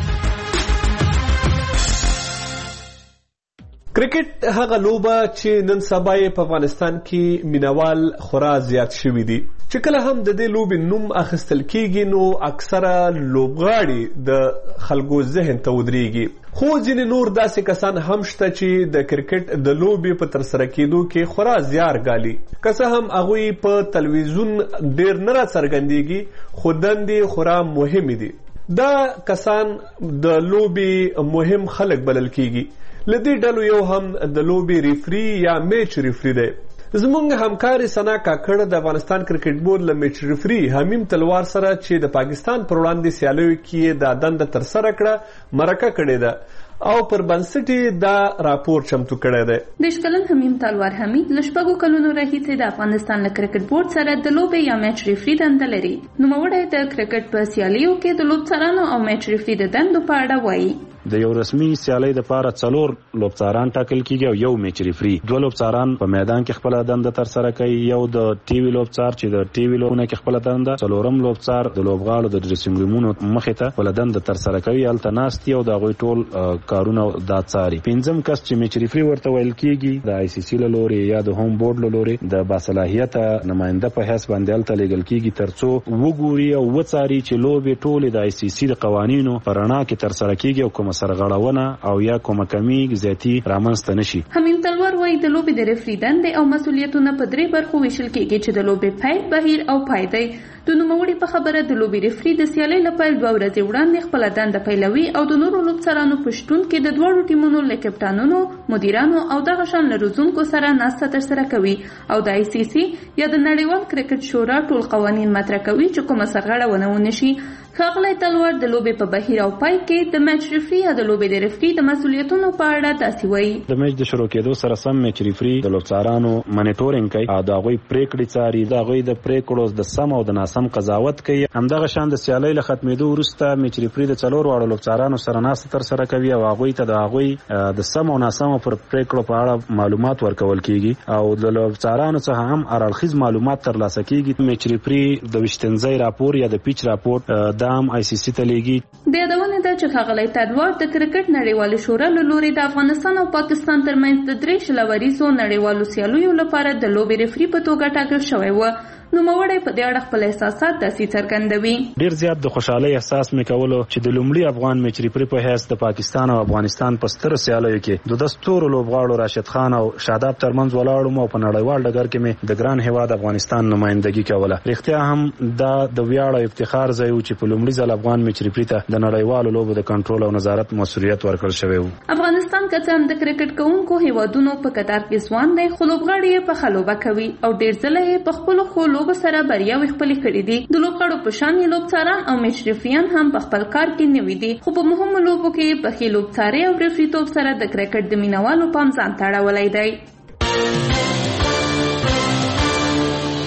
کرکټ هغه لوبه چې نن سبا په افغانستان کې مینوال خورا زیات شوي دي. چې کله هم د دې لوبې نوم اخیستل کیږي نو اکثره لوبغاړي د خلکو ذهن ته ودرېږي. خو ځینې نور داسې کسان هم شته چې د کرکټ د لوبې په ترسره کېدو کې خورا زیار ګالي. که څه هم هغوی په تلویزیون ډېر نه راڅرګندېږي خو دندې خورا مهمې دي. دا کسان د لوبې مهم خلک بلل کیږي. له دې ډلو یو هم د لوبې ریفري یا میچ ریفري دی. زمونږ همکار سنا کاکړ د افغانستان کرکټ بورډ له میچ ریفري حمیم تلوار سره چې د پاکستان پر وړاندې سیالیو کې دا دنده ترسره کړه مرکه کړې ده او پر بنسټ دا راپور چمتو کړی دی. د شکلن حمیم تلوار حمید له 4 کلونو راهیسې د افغانستان له کرکټ بورډ سره د لوبې یا میچ ریفري دنده لري. نوموړی د کرکټ په سیالیو کې د لوبڅارانو او میچ ریفري د دندو په اړه وایي. د یو رسمي سیالۍ لپاره 4 لوبڅاران ټاکل کیږي او یو میچ ریفري. 2 لوبڅاران په میدان کې خپل دنده تر سره کوي. یو د ټي وی لوبڅار چې د ټي وی لوبونه کې خپل دنده، 4م لوبڅار د لوبغاړو د ډریسینګ رومونو مخې ته خپل دنده تر سره کوي. الته ناستي او د غوي ټول کارونه د څاري. 5م کس چې میچ ریفري ورته ویل کیږي د آی سی سی لوري یا د هوم بورډ لوري د باصلاحیت نماینده په حساب باندې الته لګل کیږي ترڅو وګوري او وڅاري چې لوبې ټول د آی سی سی د قوانینو پرانا کې تر سره کیږي او کوم سرغړونه او یا کومه کمی زیاتی رامنځته نشي. حمیم تلوار وایي د لوبې د ریفري دندې او مسولیتونه په 3 برخو ویشل کیږي چې د لوبې پیل، بهیر او پای دی. د نوموړي په خبره د لوبې ریفري د سیالۍ لپاره 2 ورځې وړاندې خپل دنده پیلوي او د نورو لوبڅارانو په شتون کې د 2 ټیمونو له کپټانونو، مدیرانو او دغه شان له روزونکو سره ناسته ترسره کوي او د آی سی سی یا د نړیوال کرکټ شورا ټول قوانین مطرح کوي چې کومه سرغړونه ونه شي. ښاغلی تلوار د لوبې په بهیر او پای کې د میچ ریفري یا د لوبې د ریفري د مسولیتونو په اړه داسې وایي. د میچ د شروع کېدو سره سم میچ ریفري د لوبڅارانو مانیټورینګ کوي او د هغوی پریکړې څاري، د هغوی د پریکړو د سم او د ناسم قضاوت کوي. همدغه شان د سیالۍ له ختمېدو وروسته میچ ریفري د 4 واړو لوبڅارانو سره ناسته ترسره کوي او هغوی ته د هغوی د سم او ناسم پر پریکړو په اړه معلومات ورکول کیږي او د لوبڅارانو څخه هم هرالخیز معلومات ترلاسه کیږي. میچ ریفري د وشتنځي راپور یا د پیچ راپور د عام آی سی سی د یادونه ده چې ښاغلی تلوار د کرکټ نړیوالې شورا له لوري د افغانستان او پاکستان ترمنځ د 3 شلوریزو نړیوالو سیالیو لپاره د لوبې ریفري په توګه ټاکل شوی و. نوموړی په دې اړه خپل احساسات داسې څرګندوي. ډیر زیات د خوشحالۍ احساس مې کولو چې د لومړي افغان میچ ریفري په حیث د پاکستان او افغانستان په سترو سیالیو کې د ستورو لوبغاړو راشد خان او شاداب ترمنځ ولاړم او په نړیوال ډګر کې مې د ګران هیواد افغانستان نمائندګي کوله. رښتیا هم دا د ویاړ او افتخار ځای و چې په لومړي ځل افغان میچ ریفري ته د نړیوالو لوبو د کنټرول او نظارت مسؤلیت ورکړل شوی و. افغانستان که څه هم د کرکټ کوونکو هیوادونو په کتار کې ځوان دی خو لوبغاړي یې په خلوبه کوي او ډیر ځله یې په خپلو ښو لوبو سره بریا خپل کړي دي. د لوبغاړو په شان لوبڅاران او میچ ریفریان هم په خپل کار کې نوي دي خو په مهمو لوبو کې په ښې لوبڅاري او ریفریتوب سره د کرکټ د مینوالو پام ځان ته اړولی دی.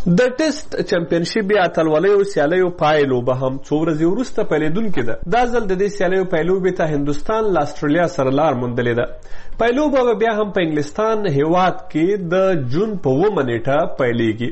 د ټیسټ چمپیونشپ یا اتلولیو سیالیو پایلو به هم څو ورځې وروسته پیلېدونکې ده. دا ځل د دې سیالیو پایلوبې ته هندوستان له اسټرالیا سره لار موندلې ده. پایلوبه به بیا هم په انګلستان هیواد کې د جون په 9 نیټه پیلېږي.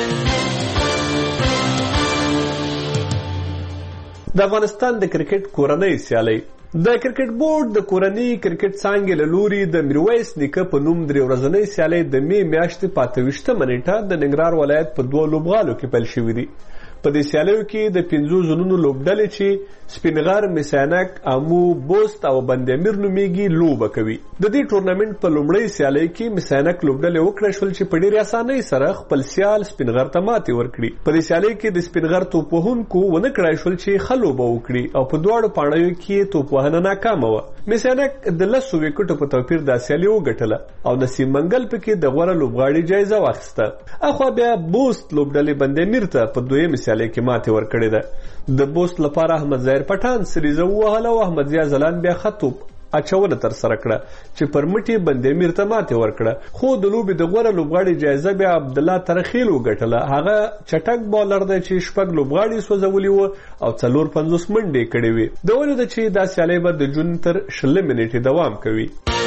د افغانستان د کرکټ کورنۍ سیالۍ د کرکټ بورډ د کورنۍ کرکټ څانګې له لوري د میرویس نیکه په نوم 3 ورځنۍ سیالۍ د می میاشتې 25 نیټه د ننګرهار ولایت په 2 لوبغالو کې پیل شوې دي. په دې سیالیو کې د 5 زونونو لوبډلې چې سپینغر، میسانک، امو، بوست او بندامیر نومیږي لوبه کوي. د دې ټورنمنت په لومړۍ سیالۍ کې میسانک لوبډلې وکړه شول چې په ډېرې اسانۍ سره خپل سیال سپینغر ته ماتې ورکړي. په دې سیالۍ کې د سپینغر توپوهونکو ونه کړای شول چې ښه لوبه وکړي او په دواړو پاڼیو کې توپوهنه ناکامه وه. میسانک د 10 وکټو په توپیر دا سیالي وګټله او نسیم منګل پکې د غوره لوبغاړي جایزه واخیسته. اخوا بیا بوست لوبډلې بندامیر ته په 2مې سیالۍ کې ماتې ورکړې ده. د بوست لپاره احمد ظاهر پټان سریزه ووهله او احمد ضیا ځلان بیا ښه توپ اچونه ترسره کړه چې پر مټې بندامیر ته ماتې ورکړه. خو د لوبې د غوره لوبغاړي جایزه بیا عبدالله ترخیل وګټله. هغه چټک بالر دی چې 6 لوبغاړي سوځولي وو او 450 منډې کړې وې. د ویلو ده چې دا سیالۍ به د جون تر 20 نیټې دوام کوي.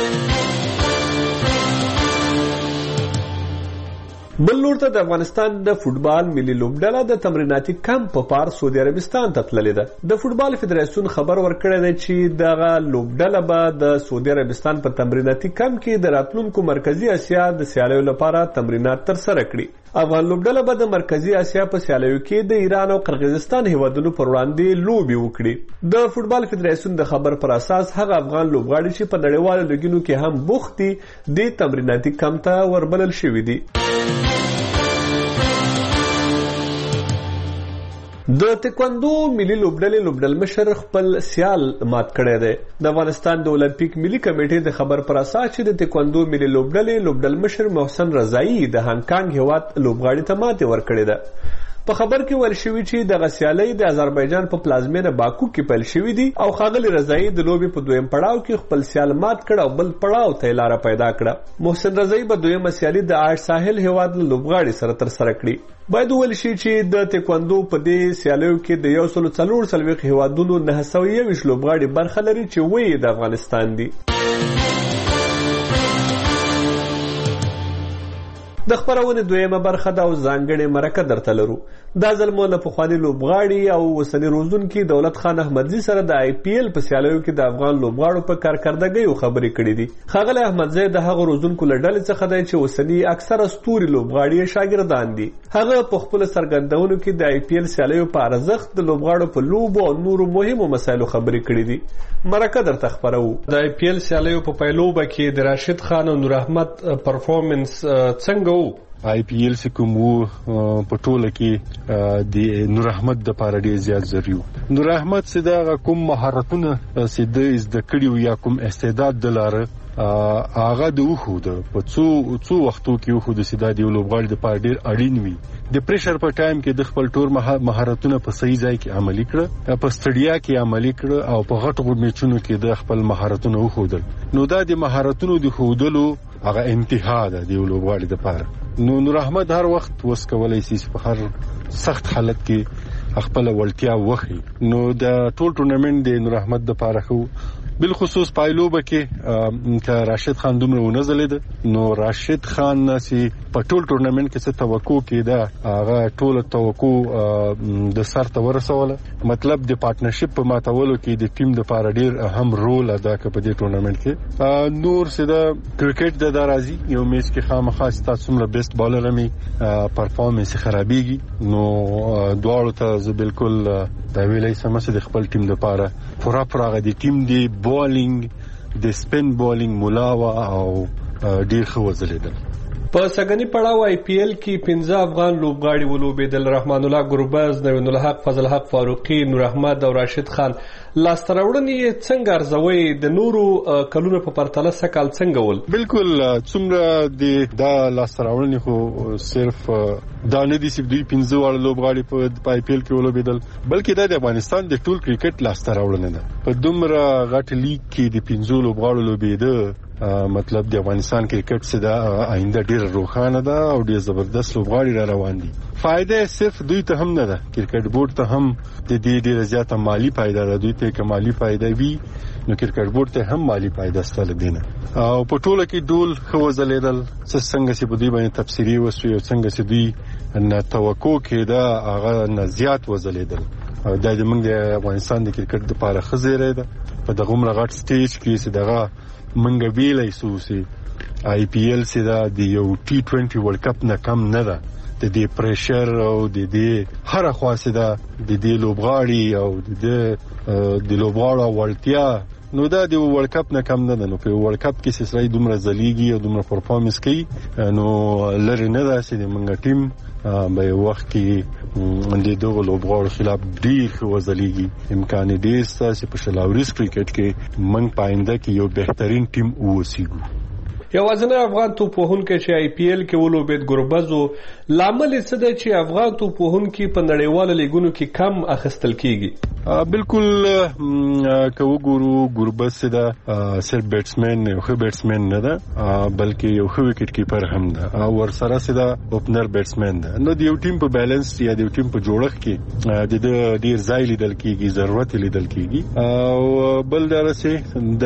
بل لور ته د افغانستان د فوټبال ملي لوبډله د تمریناتي کمپ په پار سعودي عربستان ته تللې ده. د فوټبال فدراسیون خبر ورکړی دی چې دغه لوبډله به د سعودي عربستان په تمریناتي کمپ کې د راتلونکو مرکزي اسیا د سیالیو لپاره تمرینات ترسره کړي. افغان لوبډله به د مرکزي اسیا په سیالیو کې د ایران او قرغیزستان هیوادونو پر وړاندې لوبې وکړي. د فوټبال فدراسیون د خبر پر اساس هغه افغان لوبغاړي چې په نړیوالو لیګونو کې هم بوخت دي د تمریناتي کمپ ته وربلل شوي دي. د تکواندو ملي لوبډلې مشر خپل سیال مات کړی دی. د افغانستان د اولمپیک ملي کمیټې د خبر پر اساس چې د تکواندو ملي لوبډل مشر محسن رضایی د هانګ کانګ هیواد لوبغاړي ته ماتې ورکړې ده. په خبر کې ویل شوي چې دغه سیالۍ د آذربایجان په پلازمینه باکو کې پیل شوي دي او ښاغلي رضایی د لوبې په 2م پړاو کې خپل سیال مات کړ او بل پړاو ته یې لاره پیدا کړه. محسن رضایی به 2مه سیالي د آش ساحل هیواد له لوبغاړي سره ترسره کړي. باید وویل شي چې د تکواندو په دې سیالیو کې د 144 هیوادونو 921 لوبغاړي برخه لري چې وایي د افغانستان دي. د خبرونې 2مه برخه دا ځانګړې مرکه درته لرو. دا ځل مو له پخواني لوبغاړي او اوسني روزونکي دولت خان احمدزي سره د IPL په سیالیو کې د افغان لوبغاړو په کارکردګۍ خبرې کړې دي. ښاغلی احمدزي د هغو روزونکو له ډلې څخه دی چې اوسني اکثره ستوري لوبغاړي شاګردان دي. هغه په خپلو څرګندونو کې د IPL سیالیو په ارزښت، د لوبغاړو په لوبو او نورو مهمو مسایلو خبرې کړې دي. مرکه درته خبرو. د IPL سیالیو په پیلوبه کې د راشد خان او نور احمد پرفورمنس څنګه IPL چې کوم په ټوله کې د نور احمد د پاره ډیر زیات ضروري. نور احمد چې دا کوم مهارتونه چې د زده کړي یا کوم استعداد د لاره هغه د وښود په څو وختو کې وښود چې دا د لوبغاړي د پاره ډیر اړین وي. د پریشر په ټایم کې د خپل ټول مهارتونه په صحیح ځای کې عملي کړ، په ستړیا کې عملي کړ او په غټو میچونو کې د خپل مهارتونه وښودل. نو دا د مهارتونو د ښودلو هغه انتها ده د لوبغاړي لپاره. نو نور احمد هر وخت وس کولای شي په هر سخت حالت کې خپل ولټیا وخی. نو د ټول ټورنمنت د نور احمد لپاره خو بالخصوص پایلوبه کې که راشد خان دومره ونزلید. نو راشد خان چې په ټول ټورنمنت کې څه توقع کېده هغه ټول توقع د سر ته ورسوله. مطلب د پارټنرشپ په ماتولو کې د ټیم لپاره ډیر اهم رول ادا کړ په دې ټورنمنت کې. نور چې د کرکټ د درازي یو میچ کې خامخا ستاسو څومره بیسټ بالر می پرفارمنس خرابېږي. نو دواړو ته زه بالکل دا ویلای سم چې د خپل ټیم لپاره پورا د ټیم دی بالینګ د سپین بالینګ ملاوا او ډیر ښه وځلیدل. په سګنی پړاو IPL کې 15 افغان لوبغاړي ولوبېدل. رحمان الله ګربز، نوین الحق، فضل حق فاروقي، نور احمد او راشد خان. لاسته راوړنې څنګه ارزوي؟ د نورو کلونو په پرتله سکال څنګه ول؟ بالکل څومره دا لاسته راوړنې خو صرف دا نه دي چې دوی 15 وړ لوبغاړي په IPL کې ولوبېدل، بلکې دا د افغانستان د ټول کرکټ لاسته راوړنه ده. په دومره غټ لیګ کې د 15 لوبغاړو لوبېده مطلب د افغانستان کرکټ سره د آینده ډیر روښانه ده او ډیر زبردست لوبغاړي را روان دي. فائدې صرف دوی ته هم نه ده، کرکټ بورډ ته هم د دې ډیر زیاته مالی فائدہ ده. دوی ته کمالي فائدہ وی نو کرکټ بورډ ته هم مالی فائدہ ستل دینه. او په ټوله کې ډول خو ځلیدل څنګه چې په دوی باندې تفسیری وسوي او څنګه چې دوی نه توقع کېده هغه نه زیات وځلیدل. دا د موږ د افغانستان د کرکټ لپاره خزیره ده په دغه عمر غټ سټیج کې چې دغه منګ ویلای سوسي آی پی ایل سي دا د یو ټي 20 ورلد کپ نه کم نه ده. د دې پریشر او د دې هر خاصه ده د دې لوبغاړي او د لوبغاړو ورتیا نو دا د ورلد کپ نه کم نه ده. نو په ورلد کپ کې سړی دومره ځلیږي او دومره پرفارمنس کوي نو لری نه ده چې موږ ټیم به وخت کې د دغه لوبغاړو خلاف ډیر وځلیږي. امکان ډیر سته چې په شلاوريس کرکټ کې موږ پاینده کې یو بهترین ټیم ووسیږو. یوازینی افغان توپوهونکی چې آی پی ایل کې ولوبېد ګوربزو، لامل څه دی چې افغان توپوهونکي په نړیوالو لیګونو کې کم اخیستل کیږي؟ بالکل که وګورو ګوربز دا صرف بیټسمن یو ښه بیټسمن نه ده بلکې یو ښه وکټ کیپر هم ده او ورسره سره اوپنر بیټسمن ده. نو د یو ټیم په بیلانس یا د یو ټیم په جوړښت کې د ډیر ځای لیدل کیږي، ضرورت لیدل کیږي. او بل درسه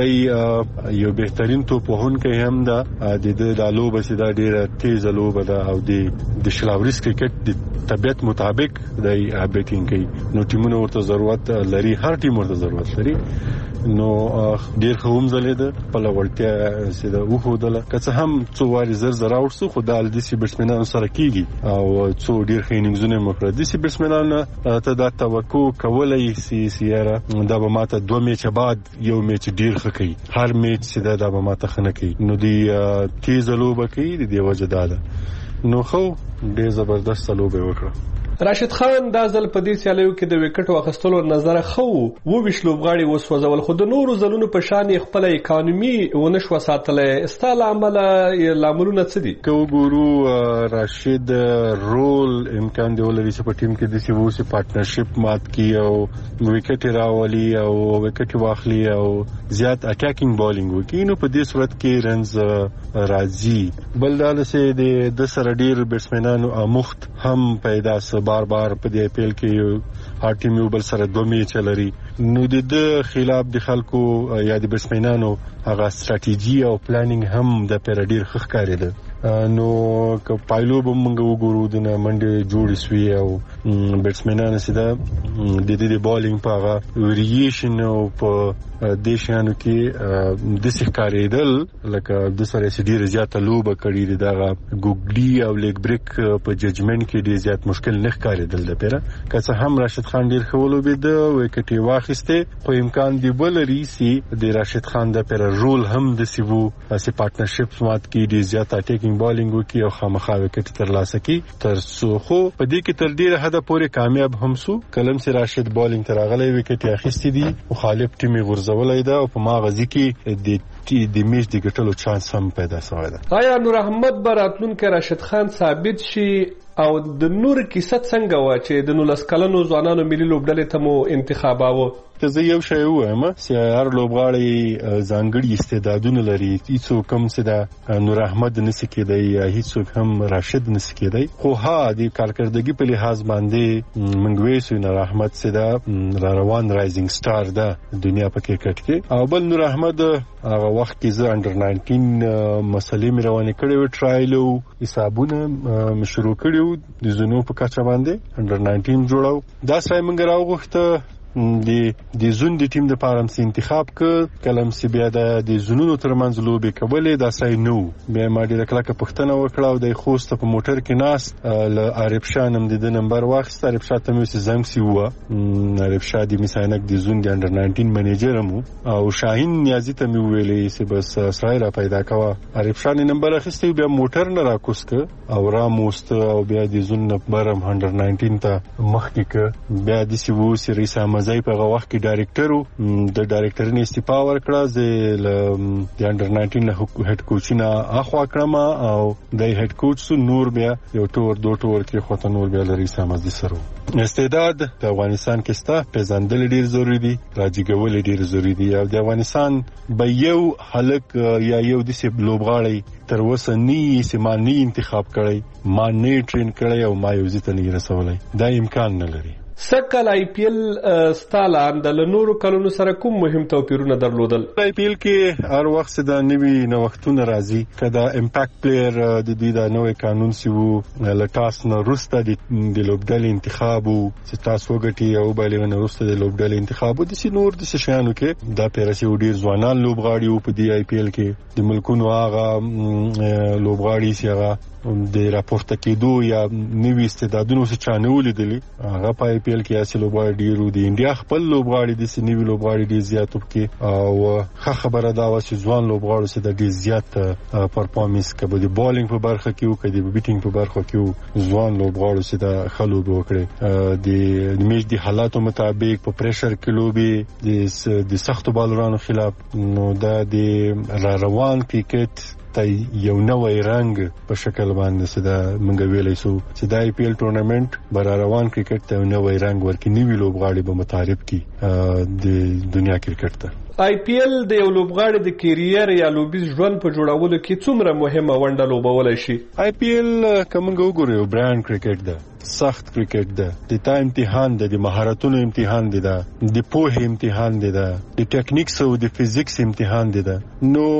د یو بهترین توپوهونکی هم ده د لوبه چې دا ډیره تیز لوبه ده او د شلاوريس کرکټ د طبيعت مطابق د بیټینګ کوي. نو ټیمونو ورته ضرورت لري، هر ټیم ورته ضرورت لري. نو ډیر خوم زلیده په لورتیا سیده وخودله که هم څو واري زر اوټسو خو د دیسی بیټسمنانو سره کیږي او څو ډیر خینګزونه مخره دیسی بیټسمنانو ته دا توقع کولای سی سیاره دا به ماته 2 میچ بعد یو میچ ډیر خکې هر میچ سیده دا به ماته خنه کوي. نو دی تیز لوبه کوي د وجه داده نو خو ډیر زبردست لوبه وکړه. راشد خان دا ځل په دې سیالیو کې د وکټ واخیستلو نظر خو وویش لوبغاړي وسوځول خو د نورو ځلونو په شان خپل اکانومي ونشو ساتلې. استاله لاملونه څه دي؟ که وګورو راشد رول امکان دی ولري چې په ټیم کې د سیوسي پارټنرشپ مات کی او وکټ راولي او وکټ واخلي او زیات اٹیکینګ بالینګ وکړي. نو په دې صورت کې رنز راځي. بل دا چې د سره ډیر بیټسمنانو امخت هم پیدا سه بار په دې اپیل کې هر ټیم یو بل سره 2 میچ لري. نو د خلاف د خلکو یا د بیټسمنانو هغه ستراتیژي او پلانینګ هم د پیراډیر خخ کاری ده. نو که پایلو به موږ وګورو د منډه جوړ شوی او بیټسمنانو سره د دې بالینګ په هغه ویریشن او په دیشانو کې د ښکاریدل لکه د سره ډیر زیات لوبه کړی دغه ګوګلی او لیګ بریک په ججمنټ کې ډیر زیات مشکل نه ښکاریدل د پیره. که هم راشد خان ډیر خولو بيد وکټي واخیسته خو امکان دی بل ریسی د راشد خان د پیره رول هم د سیوو اسی پارټنرشپ مات کې ډیر زیات اٹیکینګ بالینګ وکي او خامخا وکټ تر لاسه کی تر سو خو په دې کې تر ډیره حد پورې کامیاب هم سو. کلم سي راشد بالینګ تر غلې وکټ اخیستې دي مخالف ټیمي غرزولای دا او په ماغزي کې د میچ د ګټلو چانس هم پیدا شوی ده. آیا نور احمد براتلون کې راشد خان ثابت شي او د نور کیسه څنګه و چې د 19 کلنو ځوانانو ملي لوبډلې ته مو انتخاباوه؟ که زه یو شی وایم چې هر لوبغاړی ځانګړي استعدادونه لري. هیڅوک کم څه ده نور احمد نس کېدی یا هیڅوک هم راشد نس کېدی خو ها د کارکردګي په لحاظ باندې منګوي سو نور احمد څه ده روان رایزینګ سٹار ده دنیا په کرکټ کې. او بل نور احمد هغه وخت کې زه انډر 19 مسلې مې روانې کړې و ټرایلو حسابونه شروع کړیو د زونو په کچه باندې انډر 19 جوړاو. دا ځای موږ راوغوښته د زون د ټیم د پاره سي انتخاب ک کلم سی بیا د زونونو ترمنځ لوبي کولې دا سای نو بیا ما ډیره کله پښتنه وکړه او د خوست په موټر کې ناس ل عرب شانم د نمبر واخست. عرب شاته مې زنګ سی و عرب شادي میسانک د زون د انډر 19 منیجر مو او شاهین نیازی ته مې ویلې چې بس اسرائیل پیدا کوا. عرب شان نمبر اخیستې بیا موټر نه راکوسک او را موست او بیا د زون نمبر 119 ته مخکې ک بیا د سی وو سی رئیس زه په هغه وخت کې ډایرکټر د ډایرکټرۍ استعفا ورکړه. زه د انډر 19 هډ کوچینه اخوا کړم او د هډ کوچ نور بیا یو ټور دوه ټور کې خو ته نور بیا لري سمز دي سره. استعداد د افغانستان کې ستا پیژندل ډیر ضروری دي، راځيګول ډیر ضروری دي. او د افغانستان به یو هلک یا یو د سیب لوبغاړي تر اوسه نه سیمانی انتخاب کړي، ما نه ټرین کړي او ما یو ځته نه رسولای، دا امکان نه لري. سکل آی پی ال ستاله د نورو کلونو سره کوم مهم توپیرونه درلودل؟ آی پی ال کې هر وخت د نوي نوښتونو راځي، کدا امپیکټ پلیئر د دې د نوې قانون سی وو لټاس نه روسته د لوبډلې انتخاب او تاسو وګټي او بلې نه روسته د لوبډلې انتخاب د سینور د شیانو کې دا پیرسي ډیر ځوانان لوبغاړي او په دې آی پی ال کې د ملکونو هغه لوبغاړي سی هغه د راپورته کېدو یا نوي استعدادونو څخه چانه ولیدلی. هغه په آی پی ال کې اصل لوبغاړي ډیرو دي، انډیا خپل لوبغاړي د سنوي لوبغاړي ډیر زیات وکړي او ښه خبره دا و چې ځوان لوبغاړو سره ډیر زیات پرفارمنس کوي د بالینګ په برخه کې او د بیټینګ په برخه کې ځوان لوبغاړو سره خلوب وکړي. د میچ د حالاتو مطابق په پریشر کې لوبي د سختو بالرانو خلاف نو دا د روان کرکټ یو نوې رنگ په شکل باندې سده منګ ویلې سو چې د آی پی ال ټورنمنت بر روان کرکټ ته نوې رنگ ورکې نیوی لوبغاړي به متعارف کی د دنیا کرکټ ته. آی پی ال د یو لوبغاړي د کیریر یا لوبیز ژوند په جوړولو کې څومره مهمه ونډه لوبولای شي؟ آی پی ال کومنګ وګورئ برانډ کرکټ ده، سخت کرکټ ده، د تا امتحان ده، د مهارتونو امتحان ده، د پوهې امتحان ده، د ټیکنیکس او د فزیکس امتحان ده. نو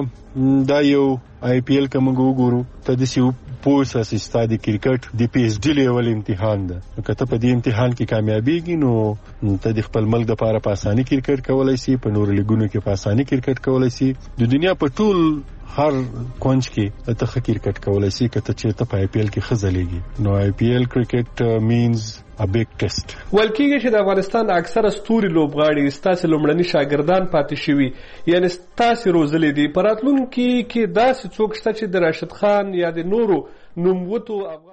دا یو آی پی ال کومنګ وګورو ته د سیو پوس اساستا د کرکټ د پی ایچ ډی لیول امتحان ده. کته په دې امتحان کې کامیابیږي نو ته د خپل ملک لپاره په اساني کرکټ کولای شي، په نور لیګونو کې په اساني کرکټ کولای شي، د دنیا په ټول هر کونج کې ته ښه کرکټ کولای شي کته چې ته په آی پی ال کې خزلېږي. نو آی پی ال کرکټ مینز a big test. ولکېږي چې د افغانستان اکثره ستوري لوبغاړي ستاسو لومړني شاګردان پاتې شوي، یعنی ستاسو روزلې دي. په راتلونکي کې داسې څوک شته چې د راشد خان یا د نورو نوموتو